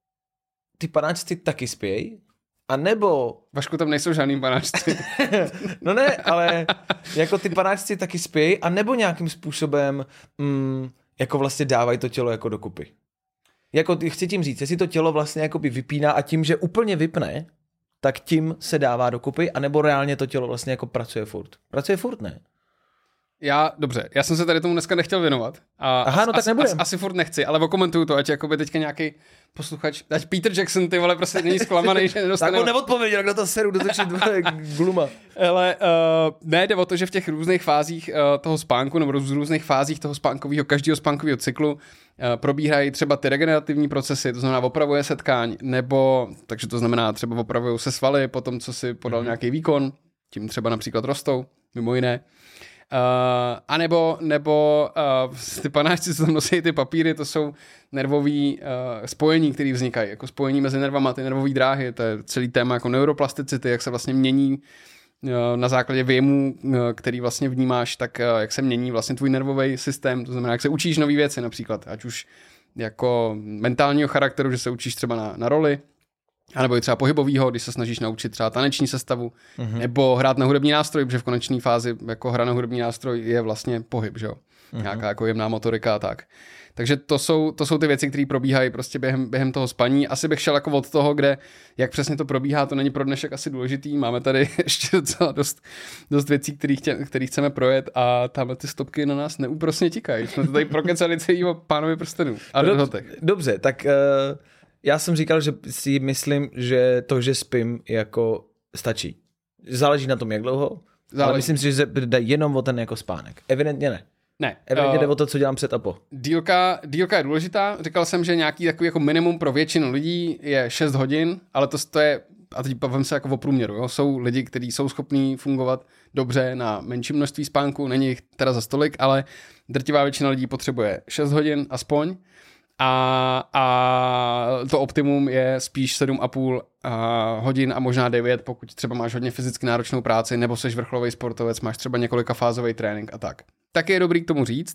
ty panáčci taky spějí? A nebo... Vašku, tam nejsou žádný panáčci. No ne, ale jako ty panáčci taky spějí, a nebo nějakým způsobem mm, jako vlastně dávají to tělo jako dokupy. Jako chci tím říct, jestli to tělo vlastně jakoby vypíná a tím, že úplně vypne, tak tím se dává dokupy, anebo reálně to tělo vlastně jako pracuje furt. Pracuje furt, ne? Já, dobře, já jsem se tady tomu dneska nechtěl věnovat. A Aha, no as, tak nebudem. As, asi furt nechci, ale okomentuju to, ať jakoby teďka nějaký posluchač, ať Peter Jackson, ty vole, prostě není zklamaný, že nedostane. Tak on neodpověděl, kdo to seru dotočit gluma. Ale uh, ne, jde o to, že v těch různých fázích uh, toho spánku, nebo v různých fázích toho spánkového, každého spánkového cyklu uh, probíhají třeba ty regenerativní procesy, to znamená opravuje se tkáň, nebo, takže to znamená třeba opravují se svaly po tom, co si podal mm-hmm. nějaký výkon, tím třeba například rostou, mimo jiné. Uh, a nebo, nebo uh, ty panáčci, co tam nosí ty papíry, to jsou nervový uh, spojení, které vznikají, jako spojení mezi nervama, ty nervové dráhy, to je celý téma jako neuroplasticity, jak se vlastně mění uh, na základě věmů, uh, který vlastně vnímáš, tak uh, jak se mění vlastně tvůj nervový systém, to znamená, jak se učíš nový věci například, ať už jako mentálního charakteru, že se učíš třeba na, na roli, anebo i třeba pohybovýho, když se snažíš naučit třeba taneční sestavu, mm-hmm. nebo hrát na hudební nástroj, protože v konečné fázi jako hra na hudební nástroj je vlastně pohyb, že jo? Mm-hmm. Nějaká jako jemná motorika a tak. Takže to jsou, to jsou ty věci, které probíhají prostě během, během toho spaní. Asi bych šel jako od toho, kde, jak přesně to probíhá, to není pro dnešek asi důležitý. Máme tady ještě docela dost, dost věcí, které chceme projet a tamhle ty stopky na nás neúprosně tikají. Jsme to tady prokecali celýho Pánovi prstenů. A dobře, dobře, tak... Uh... Já jsem říkal, že si myslím, že to, že spím, jako stačí. Záleží na tom, jak dlouho, záleží. Ale myslím si, že jde jenom o ten jako spánek. Evidentně ne. Ne. Evidentně uh, jde o to, co dělám před a po. Dílka, dílka je důležitá. Říkal jsem, že nějaký takový jako minimum pro většinu lidí je šest hodin, ale to, to je, a teď bavím se jako o průměru, jo? Jsou lidi, kteří jsou schopní fungovat dobře na menším množství spánku, není jich teda za stolik, ale drtivá většina lidí potřebuje šest hodin aspoň. A, a to optimum je spíš sedm a půl hodin a možná devět, pokud třeba máš hodně fyzicky náročnou práci, nebo jsi vrcholový sportovec, máš třeba několika fázový trénink a tak. Tak je dobrý k tomu říct,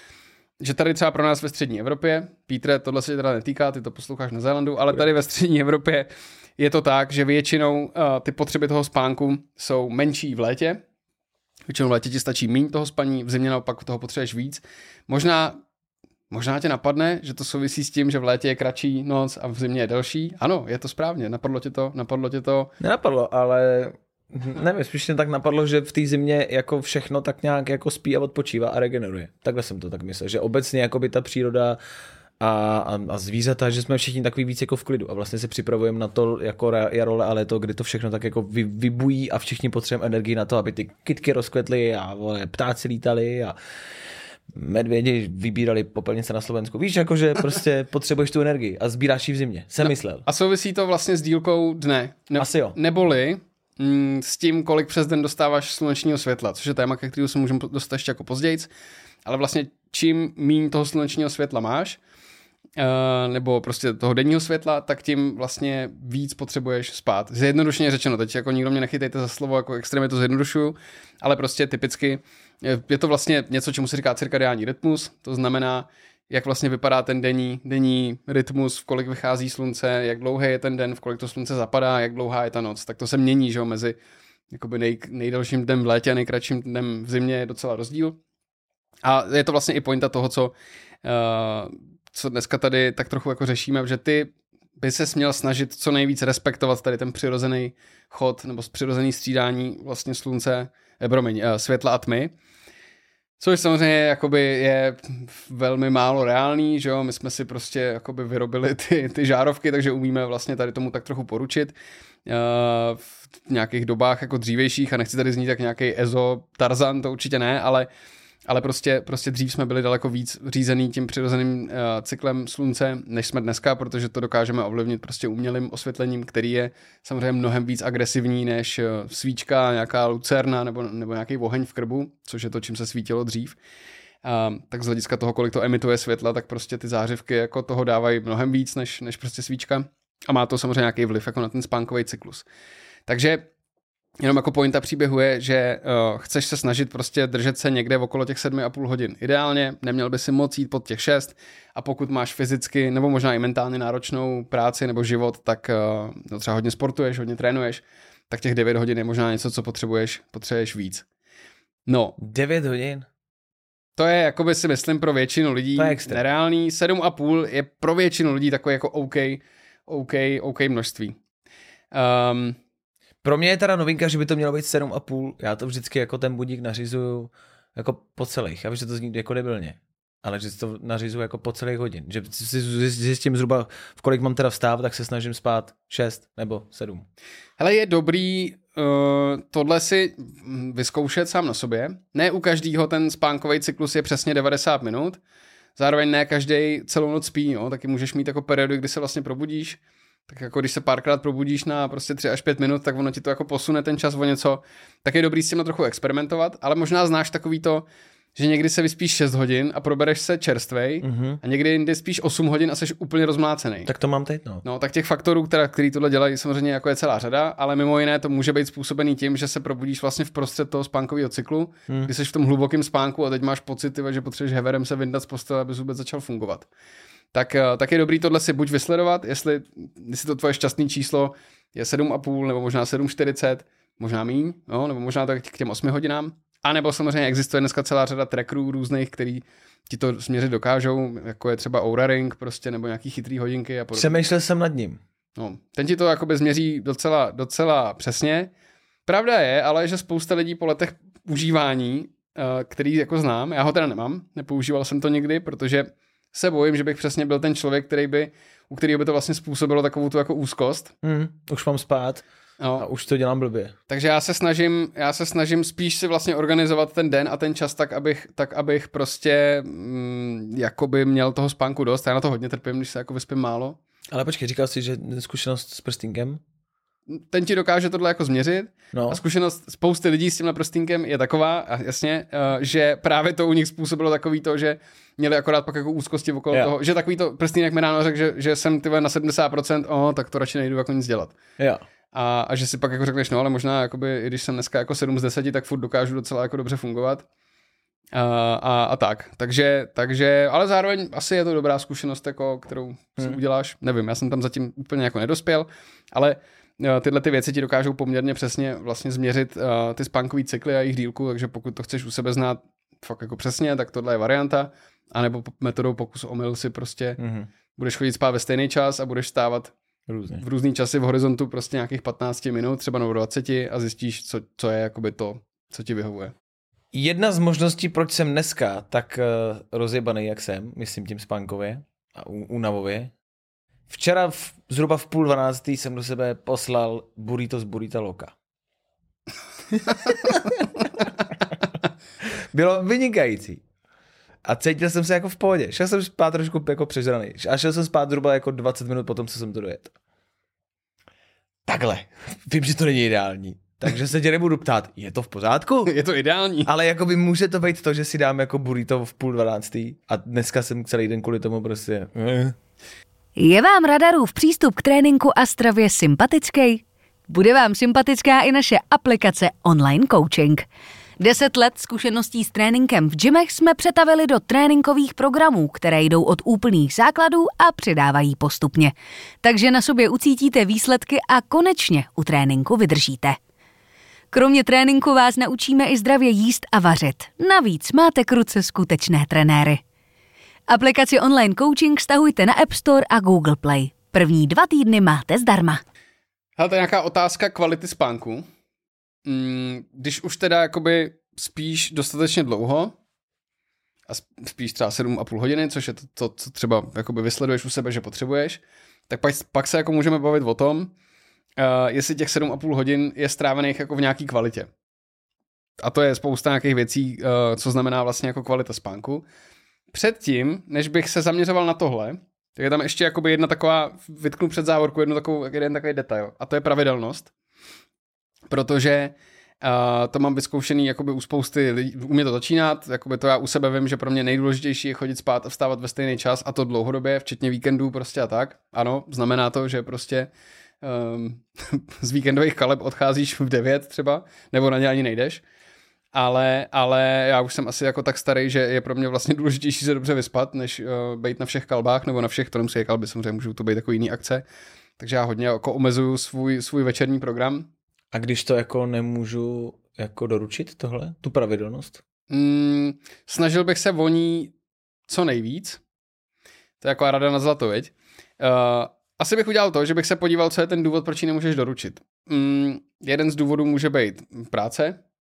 že tady třeba pro nás ve střední Evropě, Pítre, tohle se teda netýká, ty to posloucháš na Zélandu, ale tady ve střední Evropě je to tak, že většinou uh, ty potřeby toho spánku jsou menší v létě, většinou v létě ti stačí míň toho spaní, v zimě naopak toho potřebuješ víc. Možná Možná tě napadne, že to souvisí s tím, že v létě je kratší noc a v zimě je delší. Ano, je to správně, napadlo tě to, napadlo tě to. Nenapadlo, ale nevím, spíš mě tak napadlo, že v té zimě jako všechno tak nějak jako spí a odpočívá a regeneruje. Takhle jsem to tak myslel, že obecně jako by ta příroda a, a, a zvířata, že jsme všichni takový víc jako v klidu a vlastně se připravujeme na to jako jaro a léto, kdy to všechno tak jako vy, vybují a všichni potřebujeme energii na to, aby ty kytky rozkvetly a vole, ptáci lítali a medvědi vybírali popelnice na Slovensku. Víš, jakože prostě potřebuješ tu energii a sbíráš ji v zimě. Jsem no, myslel. A souvisí to vlastně s dílkou dne. Ne- Asi jo. Neboli mm, s tím, kolik přes den dostáváš slunečního světla, což je téma, ke kterému se můžeme dostat ještě jako pozdějc. Ale vlastně čím míň toho slunečního světla máš, Uh, nebo prostě toho denního světla, tak tím vlastně víc potřebuješ spát. Zjednodušeně řečeno, teď jako nikdo mě nechytejte za slovo, jako extrémně to zjednodušuju, ale prostě typicky je to vlastně něco, čemu se říká cirkadiální rytmus, to znamená, jak vlastně vypadá ten denní, denní rytmus, v kolik vychází slunce, jak dlouhý je ten den, v kolik to slunce zapadá, jak dlouhá je ta noc, tak to se mění, že jo, mezi jakoby nej, nejdelším dnem v létě a nejkratším dnem v zimě je docela rozdíl. A je to vlastně i pointa toho, co uh, co dneska tady tak trochu jako řešíme, že ty by se směl snažit co nejvíc respektovat tady ten přirozený chod nebo přirozený střídání vlastně slunce, eh, promiň, eh, světla a tmy. Což samozřejmě jakoby je velmi málo reálný, že jo, my jsme si prostě jakoby vyrobili ty, ty žárovky, takže umíme vlastně tady tomu tak trochu poručit. Uh, v nějakých dobách jako dřívějších, a nechci tady znít jak nějaký Ezo Tarzan, to určitě ne, ale Ale prostě, prostě dřív jsme byli daleko víc řízený tím přirozeným uh, cyklem slunce, než jsme dneska, protože to dokážeme ovlivnit prostě umělým osvětlením, který je samozřejmě mnohem víc agresivní než uh, svíčka, nějaká lucerna nebo, nebo nějaký oheň v krbu, což je to, čím se svítilo dřív. Uh, tak z hlediska toho, kolik to emituje světla, tak prostě ty zářivky jako toho dávají mnohem víc než, než prostě svíčka. A má to samozřejmě nějaký vliv jako na ten spánkový cyklus. Takže jenom jako pointa příběhu je, že uh, chceš se snažit prostě držet se někde okolo těch sedmi a půl hodin. Ideálně neměl by si moc jít pod těch šest a pokud máš fyzicky nebo možná i mentálně náročnou práci nebo život, tak uh, no třeba hodně sportuješ, hodně trénuješ, tak těch devět hodin je možná něco, co potřebuješ, potřebuješ víc. No. devět hodin? To je, jakoby si myslím, pro většinu lidí nereálný. sedm a půl je pro většinu lidí takový jako OK, OK, OK množství. Um, Pro mě je teda novinka, že by to mělo být sedm a půl. Já to vždycky jako ten budík nařizuju jako po celých. Já vím, že to zní jako debilně, ale že si to nařizuji jako po celých hodin. Že si zjistím zhruba, v kolik mám teda vstávat, tak se snažím spát šest nebo sedm. Hele, je dobrý uh, tohle si vyzkoušet sám na sobě. Ne u každého ten spánkový cyklus je přesně devadesát minut. Zároveň ne každý celou noc spí, no, taky můžeš mít jako periodu, kdy se vlastně probudíš. Tak jako když se párkrát probudíš na prostě tři až pět minut, tak ono ti to jako posune ten čas o něco. Tak je dobrý s tím trochu experimentovat, ale možná znáš takový to, že někdy se vyspíš šest hodin a probereš se čerstvej mm-hmm. a někdy jindy spíš osm hodin a jsi úplně rozmlácený. Tak to mám teď, no. No, tak těch faktorů, která, který tohle dělají, samozřejmě jako je celá řada, ale mimo jiné to může být způsobený tím, že se probudíš vlastně v prostřed toho spánkového cyklu, mm. kdy jsi v tom hlubokém spánku a teď máš pocit, že potřebuješ heverem se vyndat z postele, aby vůbec začal fungovat. Tak, tak je dobrý tohle si buď vysledovat, jestli, jestli to tvoje šťastné číslo je sedm a půl nebo možná sedm čtyřicet, možná míň, no, nebo možná tak k těm osmi hodinám. A nebo samozřejmě existuje dneska celá řada trackerů různých, který ti to směřit dokážou, jako je třeba Oura Ring prostě, nebo nějaký chytrý hodinky a podobně. Přemýšlel jsem nad ním. No, ten ti to jakoby změří docela, docela přesně. Pravda je, ale že spousta lidí po letech užívání, který jako znám, já ho teda nemám, nepoužíval jsem to nikdy, protože se bojím, že bych přesně byl ten člověk, který by, u kterého by to vlastně způsobilo takovou tu jako úzkost. Mm, už mám spát. No. A už to dělám blbě. Takže já se snažím, já se snažím spíš si vlastně organizovat ten den a ten čas tak, abych, tak, abych prostě mm, jakoby měl toho spánku dost. Já na to hodně trpím, když se jako vyspím málo. Ale počkej, říkal jsi, že zkušenost s prstínkem? Ten ti dokáže tohle jako změřit. No. A zkušenost spousty lidí s tímhle prstínkem je taková, jasně, že právě to u nich způsobilo takový to, že měli akorát pak jako úzkosti okolo jo. toho, že takový to prstínek mi ráno řekl, že, že jsem tyhle na sedmdesát procent, oh, tak to radši nejdu jako nic dělat. Jo. A, a že si pak jako řekneš, no ale možná, jakoby, i když jsem dneska jako sedm z deseti, tak furt dokážu docela jako dobře fungovat. A, a, a tak. Takže, takže, ale zároveň asi je to dobrá zkušenost, jako, kterou si hmm. uděláš. Nevím, já jsem tam zatím úplně jako nedospěl, ale tyhle ty věci ti dokážou poměrně přesně vlastně změřit uh, ty spánkové cykly a jejich dílku, takže pokud to chceš u sebe znát fakt jako přesně, tak tohle je varianta. A nebo metodou pokus omyl si prostě hmm. budeš chodit spát ve stejný čas a budeš stávat Různě. v různý časy v horizontu prostě nějakých patnáct minut, třeba nebo dvacet a zjistíš, co, co je jakoby to, co ti vyhovuje. Jedna z možností, proč jsem dneska tak uh, rozjebaný, jak jsem, myslím tím spánkově a únavově. Včera v, zhruba v půl dvanáctý jsem do sebe poslal burrito z Burrita Loka. Bylo vynikající. A cítil jsem se jako v pohodě. Šel jsem spát trošku jako přežraný. A šel jsem spát zhruba jako dvacet minut potom, co jsem to dojet. Takhle. Vím, že to není ideální. Takže se tě nebudu ptát, je to v pořádku? Je to ideální. Ale jakoby může to být to, že si dám jako burrito v půl dvanáctý a dneska jsem celý den kvůli tomu prostě... Je vám Radarův přístup k tréninku a stravě sympatický? Bude vám sympatická i naše aplikace Online Coaching. Deset let zkušeností s tréninkem v gymech jsme přetavili do tréninkových programů, které jdou od úplných základů a přidávají postupně. Takže na sobě ucítíte výsledky a konečně u tréninku vydržíte. Kromě tréninku vás naučíme i zdravě jíst a vařit. Navíc máte k ruce skutečné trenéry. Aplikaci Online Coaching stahujte na App Store a Google Play. První dva týdny máte zdarma. Hele, to je nějaká otázka kvality spánku. Když už teda jakoby spíš dostatečně dlouho a spíš třeba sedm a půl hodiny, což je to, to co třeba jakoby vysleduješ u sebe, že potřebuješ, tak pak, pak se jako můžeme bavit o tom, uh, jestli těch sedm a půl hodin je strávených jako v nějaký kvalitě. A to je spousta nějakých věcí, uh, co znamená vlastně jako kvalita spánku. Předtím, než bych se zaměřoval na tohle, tak je tam ještě jakoby jedna taková, vytknu před závorku jednu takovou, jeden takový detail, a to je pravidelnost. Protože uh, to mám vyzkoušený jakoby u spousty lidí, u mě to začínat, jakoby to já u sebe vím, že pro mě nejdůležitější je chodit spát a vstávat ve stejný čas a to dlouhodobě, včetně víkendů prostě a tak. Ano, znamená to, že prostě um, z víkendových kaleb odcházíš v devět třeba, nebo na ně ani nejdeš. Ale, ale já už jsem asi jako tak starý, že je pro mě vlastně důležitější se dobře vyspat, než uh, být na všech kalbách, nebo na všech, to nemusí kalby, samozřejmě můžou to být jako jiný akce. Takže já hodně jako omezuju svůj, svůj večerní program. A když to jako nemůžu jako doručit tohle, tu pravidelnost? Mm, snažil bych se o ní co nejvíc. To je jako rada na zlato, viď? Uh, asi bych udělal to, že bych se podíval, co je ten důvod, proč ji nemůžeš doručit. Mm, jeden z důvodů může být práce,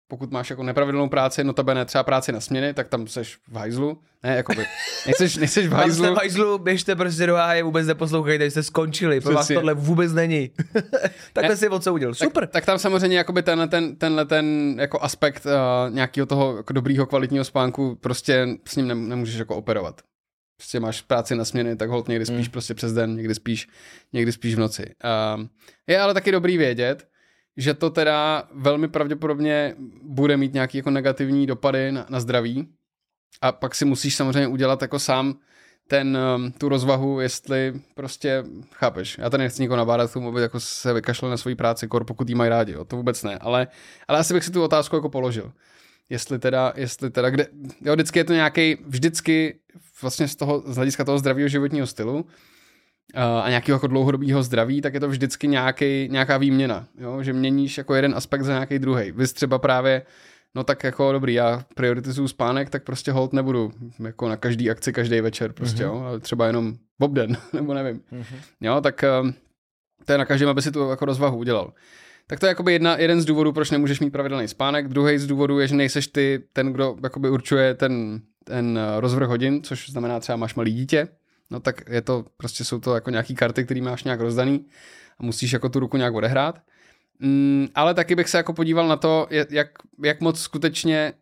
pokud máš jako nepravidelnou práci, notabene třeba práci na směny, tak tam seš v hajzlu. Ne, jakoby, nejseš, nejseš v hajzlu. Jste v hajzlu, běžte prostě do háje, vůbec neposlouchejte, jste skončili, pro vás tohle vůbec není. Takhle ne, si odsoudil, super. Tak, tak tam samozřejmě jakoby tenhle ten, tenhle ten jako aspekt uh, nějakého toho jako dobrýho kvalitního spánku prostě s ním ne, nemůžeš jako operovat. Prostě máš práci na směny, tak holt někdy spíš hmm. prostě přes den, někdy spíš, někdy spíš v noci. Uh, je ale taky dobrý vědět, že to teda velmi pravděpodobně bude mít nějaký jako negativní dopady na, na zdraví a pak si musíš samozřejmě udělat jako sám ten, tu rozvahu, jestli prostě, chápeš, já tady nechci nikoho nabádat k tomu, aby jako se vykašlel na svoji práci, kor pokud jí mají rádi, jo, to vůbec ne, ale, ale asi bych si tu otázku jako položil. Jestli teda, jestli teda, kde, jo, vždycky je to nějaký, vždycky vlastně z toho, z hlediska toho zdravého životního stylu a nějakého jako dlouhodobého zdraví, tak je to vždycky nějaký, nějaká výměna, jo? Že měníš jako jeden aspekt za nějaký druhý. Vy třeba právě, no tak jako dobrý, já prioritizuju spánek, tak prostě hold nebudu jako na každý akci, každý večer prostě, mm-hmm. jo? Ale třeba jenom obden, nebo nevím. Mm-hmm. Jo, tak to je na každém, aby si tu jako rozvahu udělal. Tak to je jakoby jedna, jeden z důvodů, proč nemůžeš mít pravidelný spánek. Druhý z důvodů je, že nejseš ty ten, kdo jakoby určuje ten, ten rozvrh hodin, což znamená třeba máš malý dítě. No tak je to, prostě jsou to jako nějaký karty, který máš nějak rozdaný a musíš jako tu ruku nějak odehrát. Mm, ale taky bych se jako podíval na to, jak, jak moc skutečně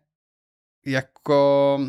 jako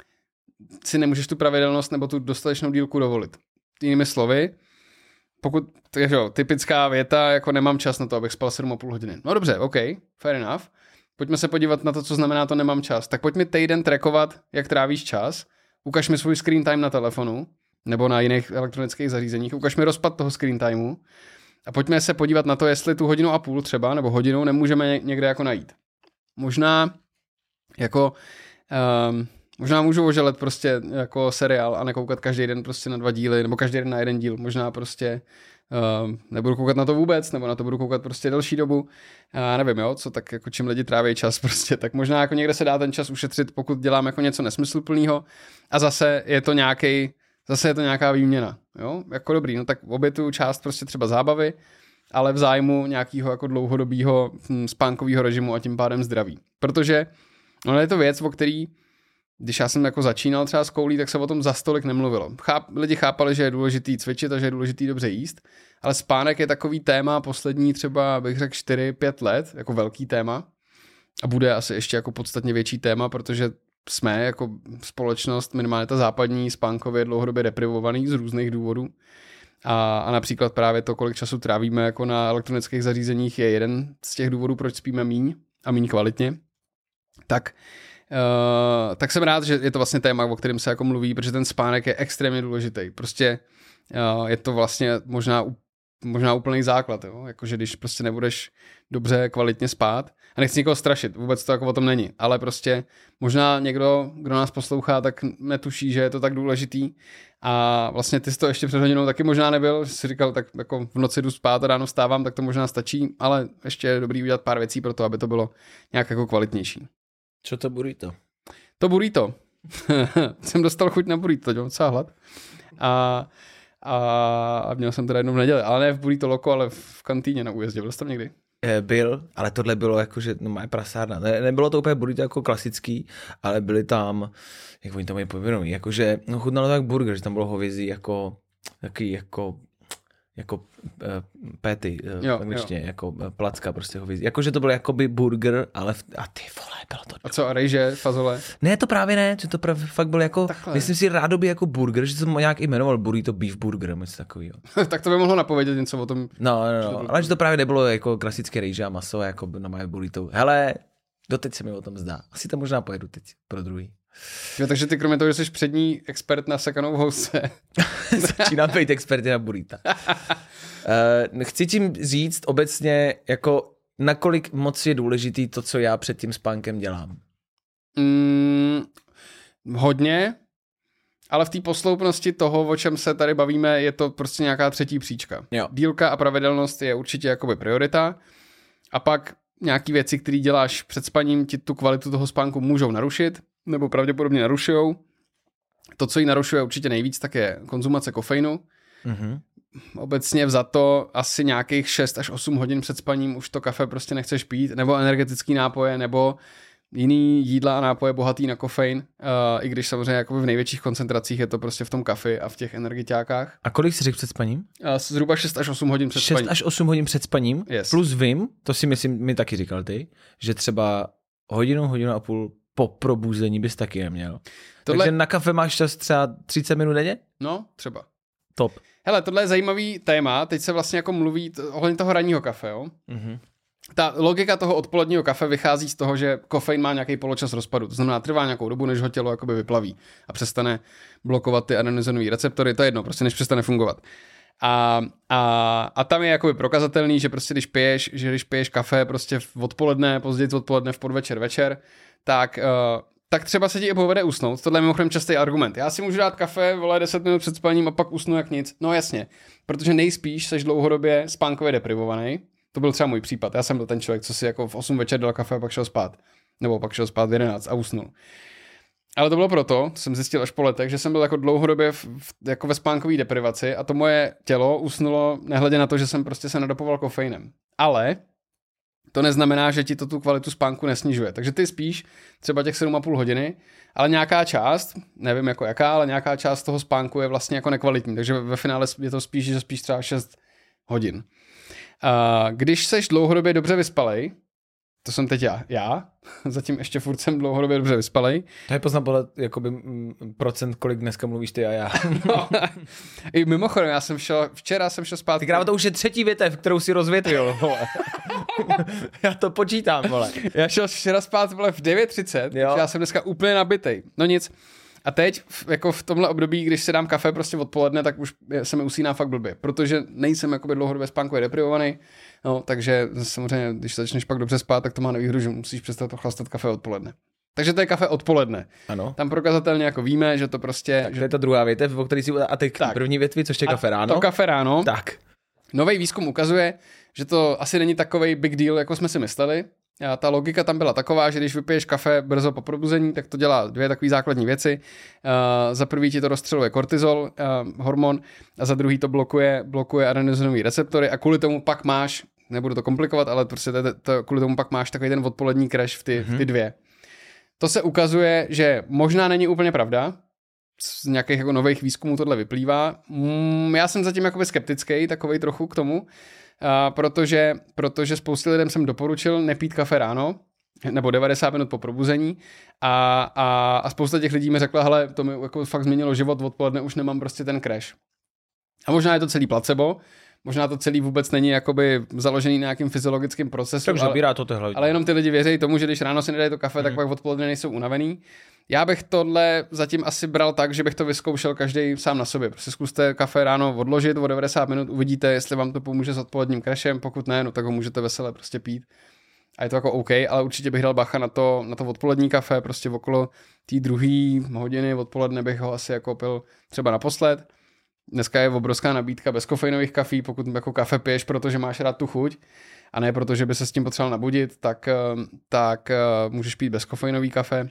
si nemůžeš tu pravidelnost nebo tu dostatečnou dílku dovolit. Jinými slovy, pokud, takže typická věta, jako nemám čas na to, abych spal sedm a půl hodiny. No dobře, OK, fair enough. Pojďme se podívat na to, co znamená to nemám čas. Tak pojďme týden trackovat, jak trávíš čas. Ukaž mi svůj screen time na telefonu nebo na jiných elektronických zařízeních. Ukaž mi rozpad toho screen timeu a pojďme se podívat na to, jestli tu hodinu a půl třeba, nebo hodinu nemůžeme někde jako najít. Možná jako um, možná můžu oželet prostě jako seriál a nekoukat každý den prostě na dva díly, nebo každý den na jeden díl. Možná prostě um, nebudu koukat na to vůbec, nebo na to budu koukat prostě delší dobu. Já nevím, jo, co tak jako čím lidi tráví čas prostě, tak možná jako někde se dá ten čas ušetřit, pokud dělám jako něco nesmysluplného. A zase je to nějaký Zase je to nějaká výměna, jo, jako dobrý, no tak obětuju část prostě třeba zábavy, ale v zájmu nějakého jako dlouhodobého spánkového režimu a tím pádem zdraví. Protože no je to věc, o který, když já jsem jako začínal třeba s koulí, tak se o tom za stolik nemluvilo. Cháp, lidi chápali, že je důležitý cvičit a že je důležitý dobře jíst, ale spánek je takový téma poslední třeba, bych řekl, čtyři pět let, jako velký téma a bude asi ještě jako podstatně větší téma, protože jsme jako společnost, minimálně ta západní, spánkově dlouhodobě deprivovaný z různých důvodů. A, a například právě to, kolik času trávíme jako na elektronických zařízeních, je jeden z těch důvodů, proč spíme míň a míň kvalitně. Tak, uh, tak jsem rád, že je to vlastně téma, o kterém se jako mluví, protože ten spánek je extrémně důležitý. Prostě uh, je to vlastně možná možná úplný základ, jo? Jakože když prostě nebudeš dobře, kvalitně spát, a nechci nikoho strašit, vůbec to jako o tom není, ale prostě možná někdo, kdo nás poslouchá, tak netuší, že je to tak důležitý a vlastně ty jsi to ještě před hodinou taky možná nebyl, že jsi říkal, tak jako v noci jdu spát a ráno stávám, tak to možná stačí, ale ještě je dobrý udělat pár věcí pro to, aby to bylo nějak jako kvalitnější. Co to burrito? To burrito. Jsem dostal chuť na burrito, dělám docela hlad. A A měl jsem teda jednou v neděli, ale ne v Burrito Loco, ale v kantýně na újezdě. Byl jsi tam někdy? Byl, ale tohle bylo jakože, no má prasárna. Ne, nebylo to úplně burrito jako klasický, ale byly tam, jak oni tam mají pojmenovaný, jakože, no chutnalo to jak burger, že tam bylo hovězí jako, taky jako, jako uh, patty, uh, v angličtině, jako uh, placka prostě hovězí. Jakože to bylo jakoby burger, ale, v, a ty vole, bylo to. A co, a rejže, fazole? Ne, to právě ne, že to právě fakt bylo jako, takhle. Myslím si rádoby jako burger, že jsem nějak jmenoval burrito beef burger, něco takového. Tak to by mohlo napovědět něco o tom. No, no, no, ale že to právě nebylo jako klasické rejže a maso, jako na moje burrito. Hele, doteď se mi o tom zdá. Asi to možná pojedu teď pro druhý. Jo, takže ty kromě toho, že jsi přední expert na sekanou v housce. Začínám být expert na burrita. uh, chci tím říct obecně, jako nakolik moc je důležitý to, co já před tím spánkem dělám. Mm, hodně, ale v té posloupnosti toho, o čem se tady bavíme, je to prostě nějaká třetí příčka. Jo. Dílka a pravidelnost je určitě jakoby priorita a pak nějaký věci, které děláš před spaním, ti tu kvalitu toho spánku můžou narušit, nebo pravděpodobně narušujou. To, co ji narušuje určitě nejvíc, tak je konzumace kofeinu. Mm-hmm. obecně vzato asi nějakých šest až osm hodin před spaním už to kafe prostě nechceš pít, nebo energetický nápoje, nebo jiný jídla a nápoje bohatý na kofein, uh, i když samozřejmě jakoby v největších koncentracích je to prostě v tom kafi a v těch energetiákách. A kolik jsi řekl před spaním? Uh, zhruba šest až osm hodin před šest spaním. až osm hodin před spaním, Yes. plus vím, to si myslím, mi taky říkal ty, že třeba hodinu, hodinu a půl po probuzení bys taky neměl. Tohle... Takže na kafe máš čas třeba třicet minut denně? No, třeba. Top. Hele, tohle je zajímavý téma, teď se vlastně jako mluví t- ohledně toho ranního kafe, jo? Mhm. Ta logika toho odpoledního kafe vychází z toho, že kofein má nějaký poločas rozpadu, to znamená trvá nějakou dobu, než ho tělo jakoby vyplaví a přestane blokovat ty adenosínové receptory, to je jedno, prostě než přestane fungovat. A, a, a tam je jakoby prokazatelný, že prostě když piješ, že když piješ kafe prostě v odpoledne, později odpoledne, v podvečer, večer, tak, uh, tak třeba se ti i povede usnout. Tohle je mimochodem častý argument. Já si můžu dát kafe, vole, deset minut před spaním a pak usnu jak nic. No jasně, protože nejspíš seš dlouhodobě spánkově deprivovaný. To byl třeba můj případ. Já jsem byl ten člověk, co si jako v osm večer dal kafe a pak šel spát. Nebo pak šel spát v jedenáct a usnul. Ale to bylo proto, to jsem zjistil až po letech, že jsem byl jako dlouhodobě v, v, jako ve spánkové deprivaci a to moje tělo usnulo nehledě na to, že jsem prostě se nadopoval kofeinem. Ale to neznamená, že ti to tu kvalitu spánku nesnižuje. Takže ty spíš třeba těch sedm a půl hodiny, ale nějaká část, nevím jako jaká, ale nějaká část toho spánku je vlastně jako nekvalitní. Takže ve finále je to spíš, že spíš třeba šest hodin. A když seš dlouhodobě dobře vyspalej, to jsem teď já, já, zatím ještě furt jsem dlouhodobě dobře vyspalej. To je poznám podle jakoby, m, procent, kolik dneska mluvíš ty a já. No, i mimochodem, já jsem šel, včera jsem šel spát. Ty krávo, to už je třetí větev, kterou si rozvětvil, vole. Já to počítám, vole. Já šel včera spát, vole, v devět třicet, já jsem dneska úplně nabitej. No nic. A teď, jako v tomhle období, když si dám kafe prostě odpoledne, tak už se mi usíná fakt blbě, protože nejsem jakoby dlouhodobě spánkově deprivovaný, no, takže samozřejmě, když začneš pak dobře spát, tak to má nevýhodu, že musíš přestat chlastat kafe odpoledne. Takže to je kafe odpoledne. Ano. Tam prokazatelně jako víme, že to prostě... Tak že... to je ta druhá větev, o který si... A teď tak. První větvi, což je kafe ráno. To kafe ráno. Tak. Nový výzkum ukazuje, že to asi není takovej big deal, jako jsme si mysleli. A ta logika tam byla taková, že když vypiješ kafe brzo po probuzení, tak to dělá dvě takové základní věci. Uh, za prvý ti to rozstřeluje kortizol, uh, hormon, a za druhý to blokuje, blokuje adenosínové receptory a kvůli tomu pak máš, nebudu to komplikovat, ale prostě to, to, kvůli tomu pak máš takový ten odpolední crash v ty, mm-hmm. v ty dvě. To se ukazuje, že možná není úplně pravda, z nějakých jako nových výzkumů tohle vyplývá. Mm, já jsem zatím jakoby skeptický, takovej trochu k tomu, Uh, protože, protože spoustě lidem jsem doporučil nepít kafe ráno, nebo devadesát minut po probuzení a, a, a spousta těch lidí mi řekla, hele, to mi jako fakt změnilo život, odpoledne už nemám prostě ten crash. A možná je to celý placebo, možná to celý vůbec není jakoby založený na nějakým fyziologickým procesu, takže ale, to tehle. ale jenom ty lidi věří tomu, že když ráno si nedají to kafe, hmm. tak pak odpoledne nejsou unavený. Já bych tohle zatím asi bral tak, že bych to vyzkoušel každý sám na sobě. Prostě zkuste kafe ráno odložit o devadesát minut, uvidíte, jestli vám to pomůže s odpoledním crashem, pokud ne, no tak ho můžete vesele prostě pít. A je to jako OK, ale určitě bych dal bacha na to, na to odpolední kafe, prostě okolo té druhé hodiny odpoledne bych ho asi jako pil třeba naposled. Dneska je obrovská nabídka bezkofeinových kafí, pokud jako kafe piješ, protože máš rád tu chuť, a ne protože by se s tím potřeboval nabudit, tak, tak můžeš pít bezkofeinový kafe.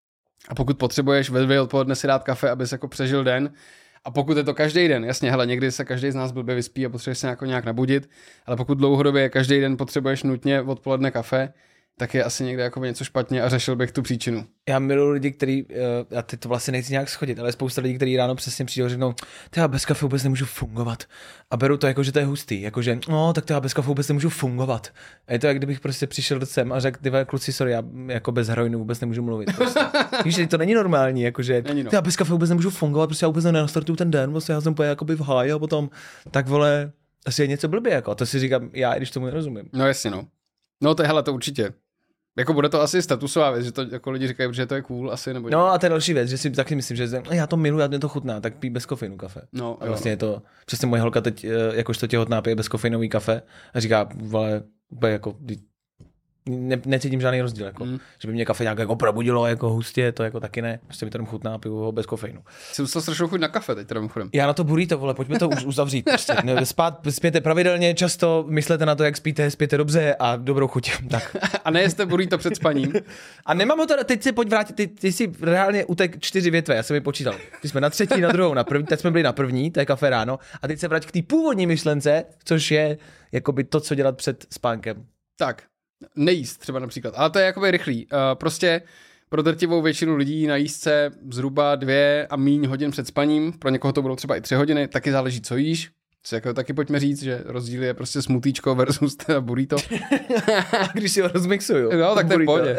A pokud potřebuješ ve dvě odpoledne si dát kafe, abys jako přežil den, a pokud je to každý den, jasně, hele, někdy se každý z nás blbě vyspí a potřebuješ se jako nějak nabudit, ale pokud dlouhodobě každý den potřebuješ nutně odpoledne kafe, tak je asi někde jako něco špatně a řešil bych tu příčinu. Já miluji lidi, kteří, já teď to vlastně nechci nějak schodit, ale spousta lidí, kteří ráno přesně přijdou a řeknou, já bez kafe vůbec nemůžu fungovat. A beru to jako, že to je hustý, jakože, no, tak já bez kafe vůbec nemůžu fungovat. A je to, jak kdybych prostě přišel do sem a řekl, ty kluci, sorry, já jako bez heroinu vůbec nemůžu mluvit. Prostě. Víš, to není normální, jakože, no. Já bez kafe vůbec nemůžu fungovat, prostě já vůbec nenastartuju ten den, prostě já jsem úplně jakoby v háji a potom, tak vole, asi je něco blbě, jako, to si říkám já, i když tomu nerozumím. No jasně, no. No to hele, to určitě. Jako bude to asi statusová věc, že to jako lidi říkají, že to je cool asi, nebo... No a to je další věc, že si taky myslím, že já to miluji, já mě to chutná, tak pij bez kofeinu kafe. No, a vlastně jo, no. Je to, přesně moje holka teď, jakož to těhotná, pije bez kofeinový kafe a říká, vole, úplně jako, Ne, necítím žádný rozdíl, jako, mm. že by mě kafe nějak jako probudilo jako hustě, to jako taky ne. Prostě mi to chutná, piju ho bez kofeinu. Jsi ustal strašnou chuť na kafe teď teda chodem. Já na to burrito, vole, pojďme to už uzavřít. Prostě. Spát, spěte pravidelně, často myslete na to, jak spíte, spěte dobře a dobrou chuť. Tak. A nejeste burrito před spaním. A nemám ho to, teď se pojď vrátit, ty, ty jsi reálně utek čtyři větve, já jsem je počítal. Ty jsme na třetí, na druhou, na první, teď jsme byli na první, to je kafe ráno, a teď se vrať k té původní myšlence, což je jakoby to, co dělat před spánkem. Tak. Nejíst třeba například, ale to je jakoby rychlý. Uh, prostě pro drtivou většinu lidí najíst se zhruba dvě a míň hodin před spaním, pro někoho to budou třeba i tři hodiny, taky záleží, co jíš. Si jako taky pojďme říct, že rozdíl je prostě smutíčko versus burrito. Když si ho rozmixuju. No, tak to je v pohodě.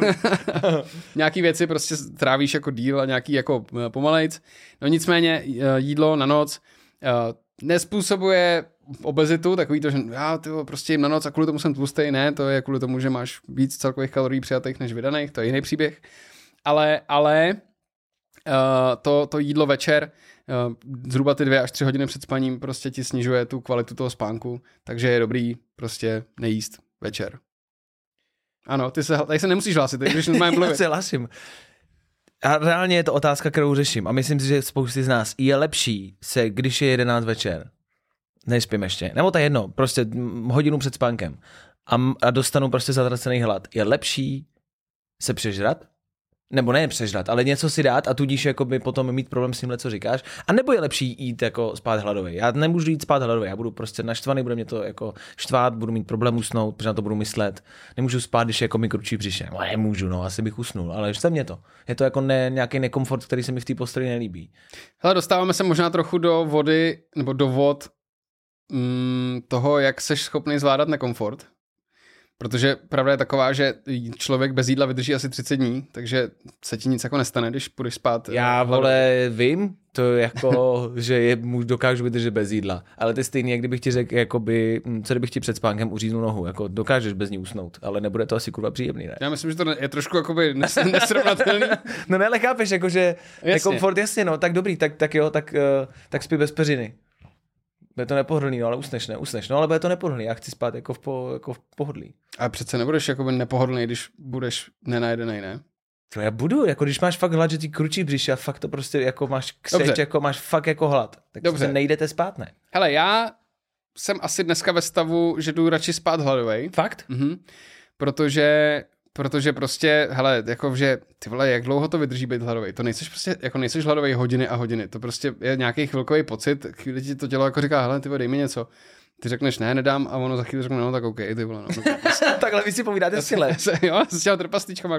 Nějaký věci prostě trávíš jako díl a nějaký jako pomalejc. No nicméně jídlo na noc uh, nespůsobuje obezitu, takový to, že já tyjo, prostě jim na noc a kvůli tomu jsem tlustej, ne, to je kvůli tomu, že máš víc celkových kalorií přijatých než vydaných, to je jiný příběh, ale, ale uh, to, to jídlo večer, uh, zhruba ty dvě až tři hodiny před spaním prostě ti snižuje tu kvalitu toho spánku, takže je dobrý prostě nejíst večer. Ano, ty se, tady se nemusíš hlásit, když nemám mluvit. Já se hlasím. A reálně je to otázka, kterou řeším a myslím si, že spousty z nás je lepší se, když je jedenáct večer, nespím ještě, nebo to je jedno, prostě hodinu před spánkem a, a dostanu prostě zatracený hlad. Je lepší se přežrat? Nebo ne přežrat, ale něco si dát a tudíž jakoby potom mít problém s tímhle, co říkáš? A nebo je lepší jít jako spát hladový? Já nemůžu jít spát hladový, já budu prostě naštvaný, bude mě to jako štvát, budu mít problém usnout, protože na to budu myslet. Nemůžu spát, když jako mi kručí břiše. No, nemůžu, no, asi bych usnul, ale štve mě to. Je to jako ne, nějaký nekomfort, který se mi v té posteli nelíbí. Hele, dostáváme se možná trochu do vody, nebo do vod mm, toho, jak seš schopný zvládat nekomfort. Protože pravda je taková, že člověk bez jídla vydrží asi třicet dní, takže se ti nic jako nestane, když půjdeš spát. Já, vole, vím, to jako, že je, dokážu vydržet bez jídla, ale to je stejný, jak kdybych ti řekl, jakoby, co kdybych ti před spánkem uříznul nohu, jako dokážeš bez ní usnout, ale nebude to asi kurva příjemný, ne? Já myslím, že to je trošku jakoby nes- nesrovnatelný. No ne, ale chápeš, jakože nekomfort, jasně, no, tak dobrý, tak, tak jo, tak, uh, tak spí bez peřiny. Bude to nepohodlný, no ale usneš, ne, usneš. No ale bude to nepohodlný, já chci spát jako v, po, jako v pohodlí. A přece nebudeš jakoby nepohodlný, když budeš nenajedenej, ne? To já budu, jako když máš fakt hlad, že ti kručí břiše a fakt to prostě jako máš křeč, jako máš fakt jako hlad. Tak se nejdete spát, ne? Hele, já jsem asi dneska ve stavu, že jdu radši spát hladovej. Fakt? Mhm. Protože... Protože prostě, hele, jako že ty vole, jak dlouho to vydrží být hladovej? To nejseš prostě, jako nejseš hladovej hodiny a hodiny. To prostě je nějaký chvilkový pocit, chvíli ti to tělo jako říká, hele, ty vole, dej mi něco. Ty řekneš, ne, nedám, a ono za chvíli řekne, no tak OK, ty vole, no. Takhle vy si povídáte si let. Jo, s těma trpaslíčkama.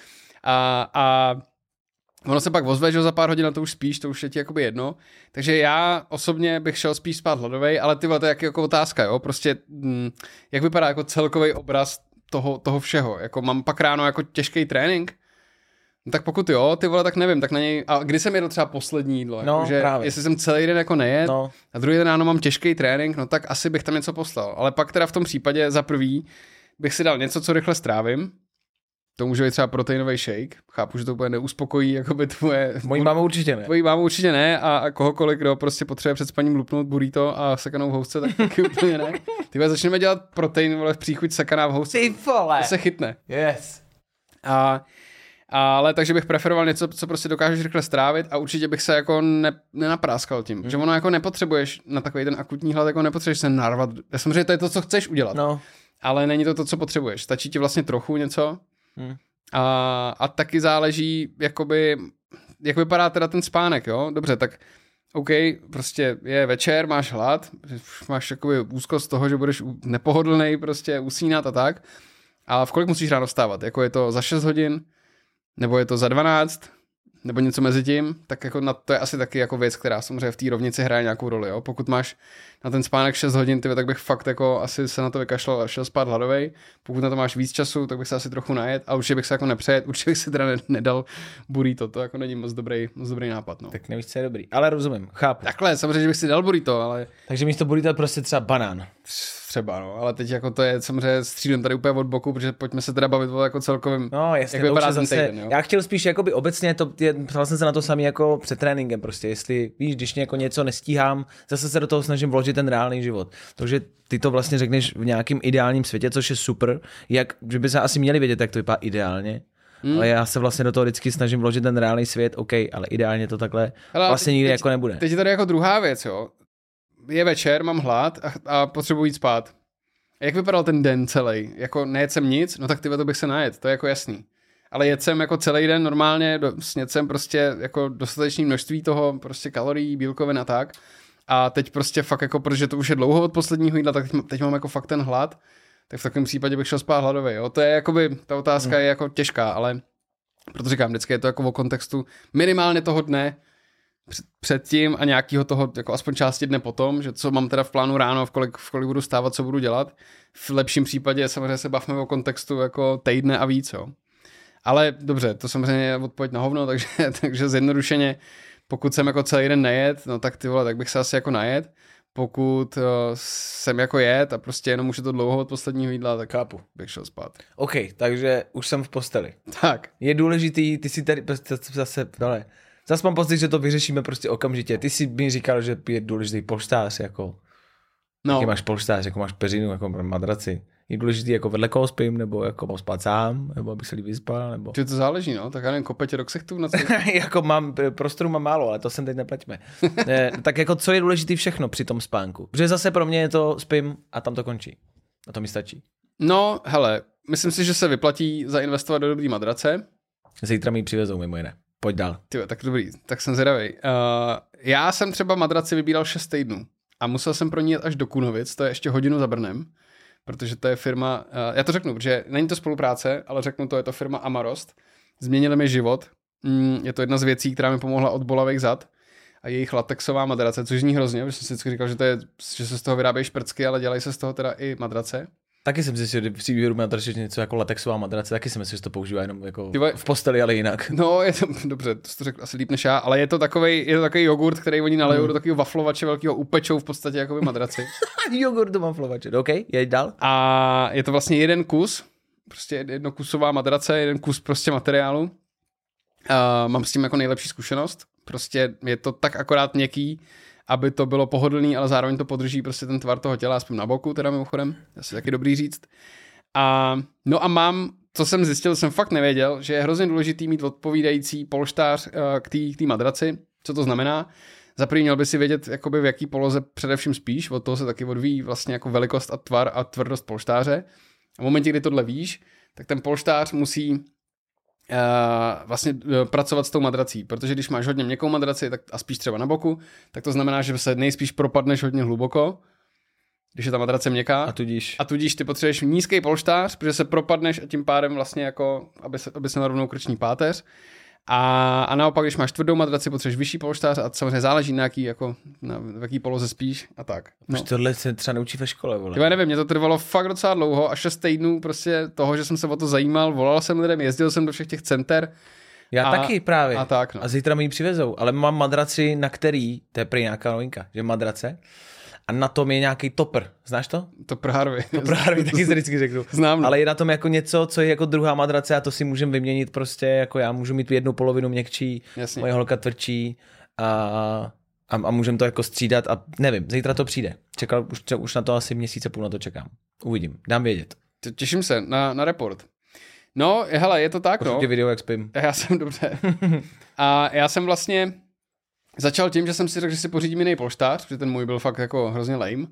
A, a ono se pak ozve, že za pár hodin na to už spíš, to už je ti jakoby jedno. Takže já osobně bych šel spíš spát hladovej, ale ty vole, to je jak, jako otázka, jo, prostě, hm, jak vypadá jako celkový obraz Toho, toho všeho, jako mám pak ráno jako těžký trénink, no tak pokud jo, ty vole, tak nevím, tak na něj, a kdy jsem jedl třeba poslední jídlo, no, jako, že právě. Jestli jsem celý den jako nejet, no. A druhý den ráno mám těžký trénink, no tak asi bych tam něco poslal, ale pak teda v tom případě za prvý bych si dal něco, co rychle strávím, to může být třeba proteinový shake, chápu, že to úplně neuspokojí, jakoby tvoje... Mojí mámu určitě ne. Tvojí mámu určitě ne a, a kohokoliv, kdo prostě potřebuje před spaním lupnout burrito a sekanou v housce, tak taky úplně ne. Ty začneme dělat protein, vole, v příchuť sekaná v housce. Ty vole. To se chytne. Yes. A, ale takže bych preferoval něco, co prostě dokážeš rychle strávit a určitě bych se jako ne, nenapráskal tím. Hmm. Že ono jako nepotřebuješ na takový ten akutní hlad, jako nepotřebuješ se narvat. Já samozřejmě to je to, co chceš udělat. No. Ale není to to, co potřebuješ. Stačí ti vlastně trochu něco. Hmm. A, a taky záleží, jakoby, jak vypadá teda ten spánek, jo? Dobře, tak OK, prostě je večer, máš hlad, máš jakoby úzkost toho, že budeš nepohodlnej prostě usínat a tak. A v kolik musíš ráno vstávat? Jako je to za šest hodin? Nebo je to za dvanáct? Nebo něco mezi tím? Tak jako na to je asi taky jako věc, která samozřejmě v té rovnici hraje nějakou roli, jo? Pokud máš na ten spánek šest hodin, tyve, tak bych fakt jako asi se na to vykašlal a šel spát hladovej. Pokud na to máš víc času, tak bych se asi trochu najet a určitě bych se jako nepřejet, určitě bych si teda nedal burrito, to jako není moc dobrý, moc dobrý nápad, no. Tak nevíš, co je dobrý, ale rozumím, chápu. Takhle, samozřejmě, že bych si dal burrito, ale... Takže místo burrito prostě třeba banán. třeba, no, ale teď jako to je samozřejmě střílem tady úplně od boku, protože pojďme se teda bavit o jako celkovým, no, jasně, jak vypadá ten zase, týden, jo. Já chtěl spíš jakoby obecně, to je, ptal jsem se na to samý jako před tréninkem prostě, jestli víš, když jako něco nestíhám, zase se do toho snažím vložit ten reálný život. Takže ty to vlastně řekneš v nějakém ideálním světě, což je super, jak, že by se asi měli vědět, jak to vypadá ideálně. Hmm. Ale já se vlastně do toho vždycky snažím vložit ten reálný svět, OK, ale ideálně to takhle hele, vlastně nikdy teď, jako nebude. Teď je tady jako druhá věc, jo. Je večer, mám hlad a, a potřebuji jít spát. A jak vypadal ten den celý? Jako nejet jsem nic, no tak tyhle to bych se najet, to je jako jasný. Ale jet jsem jako celý den normálně, sněd jsem prostě jako dostatečné množství toho, prostě kalorií, bílkovin a tak. A teď prostě fakt jako, protože to už je dlouho od posledního jídla, tak teď, teď mám jako fakt ten hlad. Tak v takovém případě bych šel spát hladový, jo. To je jakoby, ta otázka hmm. je jako těžká, ale proto říkám, vždycky je to jako o kontextu minimálně toho dne předtím a nějakého toho, jako aspoň části dne potom, že co mám teda v plánu ráno, v kolik, v kolik budu stávat, co budu dělat. V lepším případě samozřejmě se bavíme o kontextu jako týdne a víc, jo. Ale dobře, to samozřejmě je odpověď na hovno, takže, takže zjednodušeně, pokud jsem jako celý den nejet, no tak ty vole, tak bych se asi jako najet. Pokud uh, jsem jako jet a prostě jenom už je to dlouho od posledního jídla, tak chápu, bych šel spát. OK, takže už jsem v posteli. Tak. Je důležitý, ty si tady zase, dole, zase mám pocit, že to vyřešíme prostě okamžitě. Ty si mi říkal, že je důležitý polštář, jako, no. Jaký máš polštář, jako máš peřinu, jako madraci. Je důležitý, jako vedle koho spím, nebo jako mám spát sám, nebo abych se líp vyspal, nebo... Že to záleží, no, tak já nevím, kope tě do ksichtů na jako mám, prostoru mám málo, ale to sem teď nepleťme. ne, tak jako co je důležitý všechno při tom spánku? Protože zase pro mě je to spím a tam to končí. A to mi stačí. No, hele, myslím si, že se vyplatí zainvestovat do dobrý madrace. Zítra mi ji přivezou, mimo jiné. Pojď dál. Tyjo, tak dobrý, tak jsem zvědavej. Uh, já jsem třeba madraci vybíral šest týdnů a musel jsem pro ní jet až do Kunovic, to je ještě hodinu za Brnem. Protože to je firma, uh, já to řeknu, protože není to spolupráce, ale řeknu to, je to firma Amarost. Změnili mi život. Mm, je to jedna z věcí, která mi pomohla od bolavých zad a jejich latexová madrace, což zní hrozně, protože jsem si vždycky říkal, že, to je, že se z toho vyrábějí šprcky, ale dělají se z toho teda i madrace. Taky jsem si si při výběru madrace něco jako latexová madrace, taky si myslím, že to používá jenom jako Tyvo, v posteli, ale jinak. No, je to, dobře, to jsi to řekl asi líp než já, ale je to takovej, je to takový jogurt, který oni nalejou hmm. do takového waflovače velkého, upečou v podstatě jako madraci. Jogurt do waflovače, OK, jeď dál. A je to vlastně jeden kus, prostě jednokusová madrace, jeden kus prostě materiálu. A mám s tím jako nejlepší zkušenost. Prostě je to tak akorát měkký, aby to bylo pohodlný, ale zároveň to podrží prostě ten tvar toho těla, aspoň na boku, teda mimochodem, asi taky dobrý říct. A, no a mám, co jsem zjistil, jsem fakt nevěděl, že je hrozně důležitý mít odpovídající polštář k té madraci. Co to znamená? Za první měl by si vědět, jakoby v jaký poloze především spíš, od toho se taky odvíjí vlastně jako velikost a tvar a tvrdost polštáře. A v momentě, kdy tohle víš, tak ten polštář musí Uh, vlastně uh, pracovat s tou madrací, protože když máš hodně měkkou madraci tak, a spíš třeba na boku, tak to znamená, že se nejspíš propadneš hodně hluboko, když je ta madrace měkká. A tudíž. A tudíž ty potřebuješ nízký polštář, protože se propadneš a tím pádem vlastně jako, aby se, aby se narovnou krční páteř. A, a naopak, když máš tvrdou madraci, potřebuješ vyšší polštář a samozřejmě záleží na jaký, jako, na, v jaký poloze spíš a tak. No. Už tohle se třeba neučí ve škole, vole. Já nevím, mě to trvalo fakt docela dlouho a šest týdnů prostě toho, že jsem se o to zajímal, volal jsem lidem, jezdil jsem do všech těch center. Já a, taky právě. A tak, no. A zítra mi ji přivezou, ale mám madraci, na který, to je prý nějaká novinka, že madrace, a na tom je nějaký topper. Znáš to? Topper Harvey. Topper Harvey, taky se vždycky řeknu. Znám. Ale je na tom jako něco, co je jako druhá madrace a to si můžem vyměnit prostě, jako já můžu mít jednu polovinu měkčí, jasně. Moje holka tvrdší a, a, a můžem to jako střídat a nevím, zítra to přijde. Čekal, už, už na to asi měsíce půl na to čekám. Uvidím, dám vědět. Těším se na, na report. No, hele, je to tak, Pošlu no. Pošlu video, jak spím. Já jsem, dobře. A já jsem vlastně začal tím, že jsem si řekl, že si pořídím jiný polštář, protože ten můj byl fakt jako hrozně lame.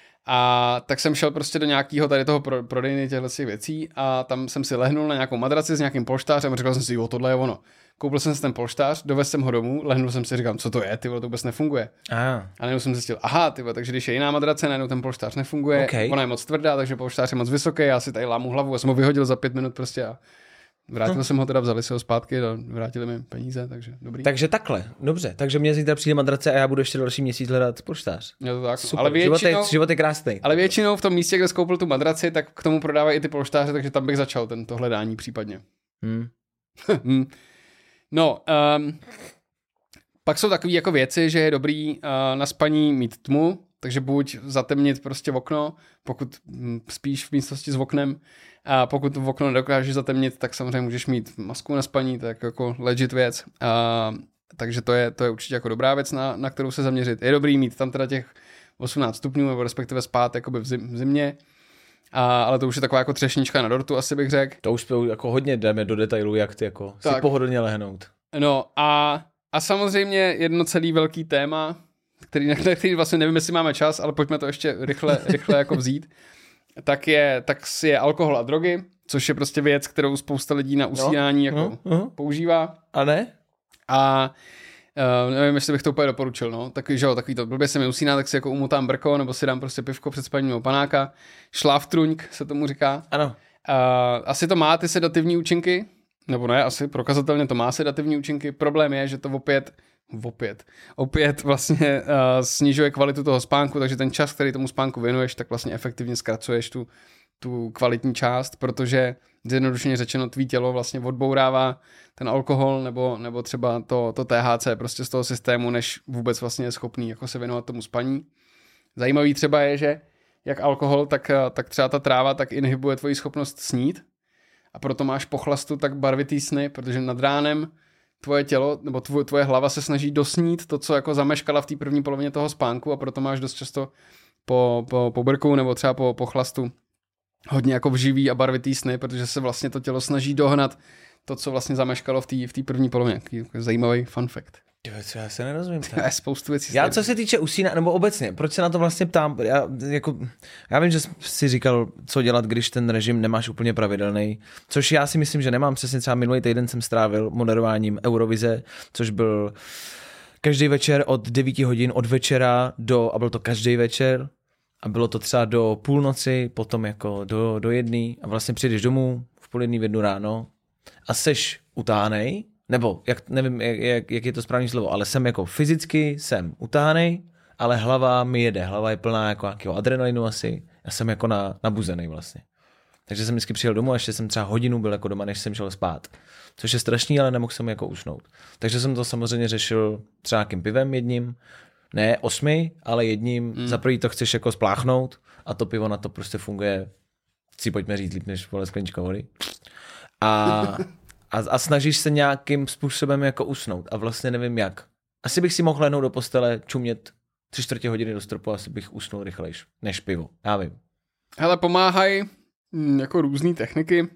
A tak jsem šel prostě do nějakého tady toho pro, prodejny těchto věcí a tam jsem si lehnul na nějakou madraci s nějakým polštářem a řekl jsem si, jo, tohle je ono. Koupil jsem si ten polštář, dovezl jsem ho domů, lehnul jsem si, říkám, co to je, ty vole, to vůbec nefunguje. A, a najednou jsem zjistil, aha, ty vole, takže když je jiná madrace, najednou ten polštář nefunguje, okay. Ona je moc tvrdá, takže polštář je moc vysoký, já si tady lámu hlavu, já jsem ho vyhodil za pět minut prostě a vrátil hm. jsem ho teda, vzali si ho zpátky, vrátili mi peníze, takže dobrý. Takže takhle, dobře, takže mě zítra přijde madrace a já budu ještě další měsíc hledat polštář. Je to tak, super, ale většinou, život, je, život je krásný. Ale většinou v tom místě, kde skoupil tu madraci, tak k tomu prodávají i ty polštáře, takže tam bych začal tento hledání případně. Hmm. No, um, pak jsou takové jako věci, že je dobrý uh, na spaní mít tmu, takže buď zatemnit prostě v okno, pokud spíš v místnosti s oknem, a pokud v okno nedokážeš zatemnit, tak samozřejmě můžeš mít masku na spaní, to je jako legit věc. A, takže to je, to je určitě jako dobrá věc, na, na kterou se zaměřit. Je dobrý mít tam teda těch osmnáct stupňů, nebo respektive spát jakoby v, zim, v zimě, a, ale to už je taková jako třešnička na dortu, asi bych řekl. To už jako hodně jdeme do detailů, jak ty jako tak. si pohodlně lehnout. No a, a samozřejmě jedno celý velký téma, který, na který vlastně nevím, jestli máme čas, ale pojďme to ještě rychle, rychle jako vzít, tak je, tak je alkohol a drogy, což je prostě věc, kterou spousta lidí na usínání no, jako no, no. používá. A ne? A uh, nevím, jestli bych to úplně doporučil, no. Takový, že jo, takový to, blbě se mi usíná, tak si jako umotám brko, nebo si dám prostě pivko před spaním nebo panáka. Šláftrunk se tomu říká. Ano. Uh, asi to má ty sedativní účinky, nebo ne, asi prokazatelně to má sedativní účinky. Problém je, že to opět Opět. Opět vlastně uh, snižuje kvalitu toho spánku, takže ten čas, který tomu spánku věnuješ, tak vlastně efektivně zkracuješ tu, tu kvalitní část, protože zjednodušeně řečeno tvý tělo vlastně odbourává ten alkohol nebo, nebo třeba to, to T H C prostě z toho systému, než vůbec vlastně je schopný jako se věnovat tomu spaní. Zajímavý třeba je, že jak alkohol, tak, tak třeba ta tráva tak inhibuje tvoji schopnost snít a proto máš po chlastu tak barvitý sny, protože nad ránem tvoje tělo, nebo tvoje, tvoje hlava se snaží dosnít to, co jako zameškala v té první polovině toho spánku a proto máš dost často po, po, po brku nebo třeba po, po chlastu hodně jako vživý a barvitý sny, protože se vlastně to tělo snaží dohnat to, co vlastně zameškalo v té v té první polovině. Zajímavý fun fact. Co já se nerozumím. To je spoustu věcí. Já co se týče usínání, nebo obecně, proč se na to vlastně ptám? Já, jako, já vím, že jsi říkal, co dělat, když ten režim nemáš úplně pravidelný, což já si myslím, že nemám. Přesně třeba minulý týden jsem strávil moderováním Eurovize, což byl každý večer od devíti hodin od večera do, a byl to každý večer, a bylo to třeba do půlnoci, potom jako do, do jedný a vlastně přijdeš domů v půl jedný v jednu ráno a seš utáhanej, nebo jak, nevím, jak, jak je to správné slovo, ale jsem jako fyzicky jsem utáhanej, ale hlava mi jede, hlava je plná jako nějakého adrenalinu asi, já jsem jako na, nabuzený vlastně. Takže jsem vždycky přijel domů a ještě jsem třeba hodinu byl jako doma, než jsem šel spát. Což je strašný, ale nemohl jsem jako usnout. Takže jsem to samozřejmě řešil třeba nějakým pivem jedním, ne osmi, ale jedním. Mm. Za prvý to chceš jako spláchnout a to pivo na to prostě funguje, si pojďme říct líp než vole sklenička vody. A, a, a snažíš se nějakým způsobem jako usnout a vlastně nevím jak. Asi bych si mohl lehnout do postele, čumět tři čtvrtě hodiny do stropu, asi bych usnul rychlejš než pivo. Já vím. Hele, pomáhají jako různé techniky.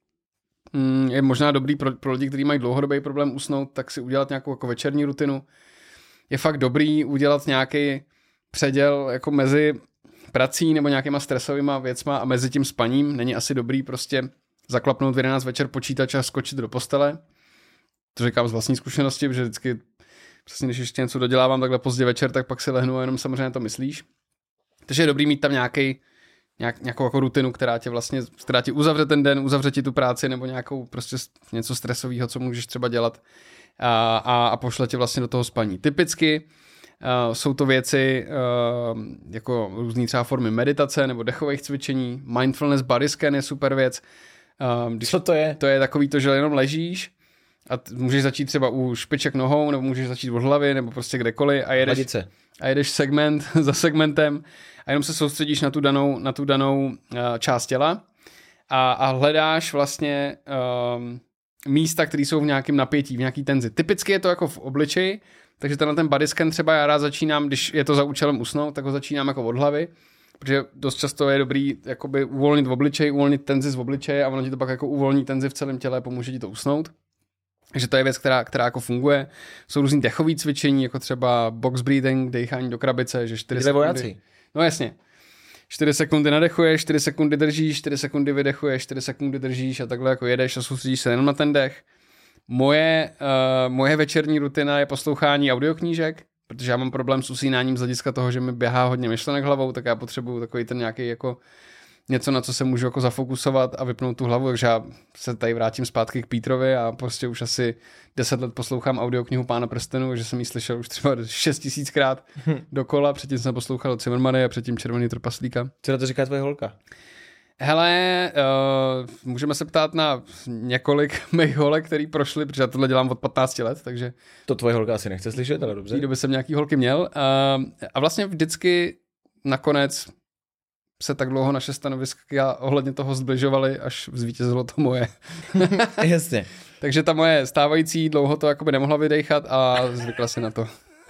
Je možná dobrý pro, pro lidi, kteří mají dlouhodobý problém usnout, tak si udělat nějakou jako večerní rutinu. Je fakt dobrý udělat nějaký předěl jako mezi prací nebo nějakýma stresovýma věcma a mezi tím spaním. Není asi dobrý prostě zaklapnout v jedenáct večer počítač a skočit do postele. To říkám z vlastní zkušenosti, protože vždycky přesně když ještě něco dodělávám takhle pozdě večer, tak pak si lehnu a jenom samozřejmě to myslíš. Takže je dobrý mít tam nějaký Nějak, nějakou jako rutinu, která tě vlastně, která ti uzavře ten den, uzavře ti tu práci nebo nějakou prostě něco stresového, co můžeš třeba dělat a, a, a pošle tě vlastně do toho spaní. Typicky uh, jsou to věci uh, jako různý třeba formy meditace nebo dechových cvičení. Mindfulness body scan je super věc. Uh, když, co to je? To je takový to, že jenom ležíš a t- můžeš začít třeba u špiček nohou nebo můžeš začít od hlavy nebo prostě kdekoliv a jedeš, a jedeš segment za segmentem a jenom se soustředíš na tu danou, na tu danou uh, část těla a, a hledáš vlastně um, místa, které jsou v nějakém napětí, v nějaký tenzi. Typicky je to jako v obličeji, takže tenhle ten body scan třeba já rád začínám, když je to za účelem usnout, tak ho začínám jako od hlavy, protože dost často je dobrý jakoby uvolnit v obličeji, uvolnit tenzi z obličeje a ono ti to pak jako uvolní tenzi v celém těle, pomůže ti to usnout. Takže to je věc, která, která jako funguje. Jsou různý dechové cvičení, jako třeba box breathing, dechání do krabice, že čtyři sekundy. Vojáci. No jasně. čtyři sekundy nadechuješ, čtyři sekundy držíš, čtyři sekundy vydechuješ, čtyři sekundy držíš a takhle jako jedeš a soustředíš se jenom na ten dech. Moje, uh, moje večerní rutina je poslouchání audioknížek, protože já mám problém s usínáním z hlediska toho, že mi běhá hodně myšlenek hlavou, tak já potřebuju takový ten nějaký jako něco, na co se můžu jako zafokusovat a vypnout tu hlavu, takže já se tady vrátím zpátky k Pítrovi a prostě už asi deset let poslouchám audioknihu Pána prstenů, že jsem ji slyšel už třeba šest tisíckrát dokola, předtím jsem poslouchal Cimrmany a předtím Červený trpaslíka. Co na to říká tvoje holka? Hele, uh, můžeme se ptát na několik mých holek, který prošly, protože já tohle dělám od patnácti let, takže... To tvoje holka asi nechce slyšet, ale dobře. V té době jsem nějaký holky měl uh, a vlastně vždycky nakonec se tak dlouho naše stanoviska ohledně toho zbližovaly, až zvítězilo to moje. Jasně. Takže ta moje stávající dlouho to jakoby nemohla vydejchat a zvykla si na to.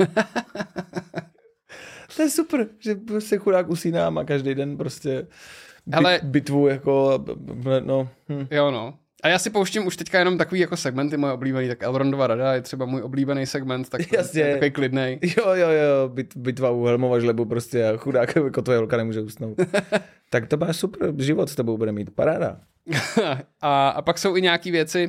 To je super, že se chudák usínám a každý den prostě byt, Ale... bitvu jako, no. Hm. Jo no. A já si pouštím už teďka jenom takový jako segmenty moje oblíbený, tak Elrondova rada je třeba můj oblíbený segment, tak Jasně. je takový klidnej. Jo, jo, jo, bit, bitva u Helmova žlebu prostě a chudák jako tvoje holka nemůže usnout. Tak to máš super, život s tebou bude mít, paráda. a, a pak jsou i nějaký věci,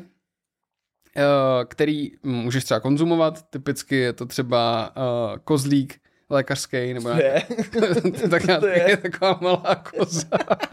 který můžeš třeba konzumovat, typicky je to třeba uh, kozlík lékařský, nebo nějak, tak to je. je taková malá koza.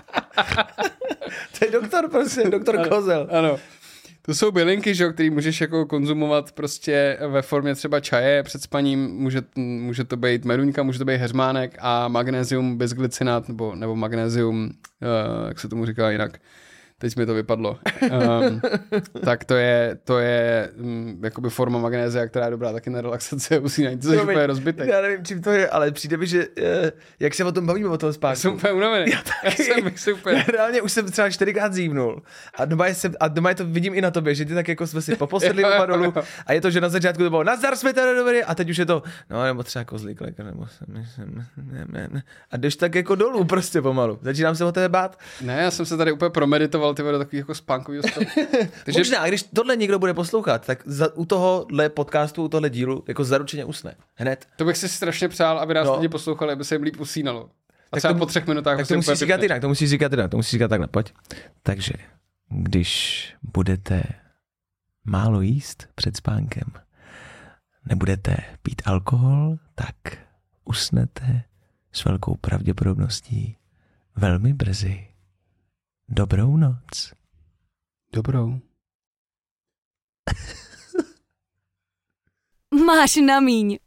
To je doktor, prostě, doktor ano, Kozel. Ano. To jsou bylinky, že, který můžeš jako konzumovat prostě ve formě třeba čaje před spaním, může, může to být meduňka, může to být heřmánek a magnézium bisglycinát, nebo, nebo magnézium, uh, jak se tomu říká jinak. Teď mi to vypadlo. Um, tak to je, to je um, jakoby forma magnézia, která je dobrá taky na relaxaci a usínání. To je úplně rozbitek. Já nevím, čím to je, ale přijde mi, že uh, jak se o tom bavíme, o tom spánku. Já jsem úplně unavený. Já taky. Já jsem super. Já reálně už jsem třeba čtyřikrát zívnul. A doma, je jsem, a doma je to vidím i na tobě, že ty tak jako jsme si poposedli oba dolů. A je to, že na začátku to bylo nazdar, jsme tady dobrý, a teď už je to, no nebo třeba kozlík lékař, nebo ne, ne, ne, ne. A jdeš tak jako dolů prostě pomalu. Začínám se o tebe bát. Ne, já jsem se tady úplně promeditoval ty do takových jako spánkový stav. Takže... Možná, když tohle někdo bude poslouchat, tak za, u tohohle podcastu, u tohle dílu, jako zaručeně usne. Hned. To bych si strašně přál, aby nás no. lidi poslouchali, aby se jim líp usínalo. A tak třeba to, po třech minutách. Tak to musíš říkat jinak, to musíš říkat jinak, to musíš říkat takhle, pojď. Takže, když budete málo jíst před spánkem, nebudete pít alkohol, tak usnete s velkou pravděpodobností velmi brzy. Dobrou noc. Dobrou. Máš na míň.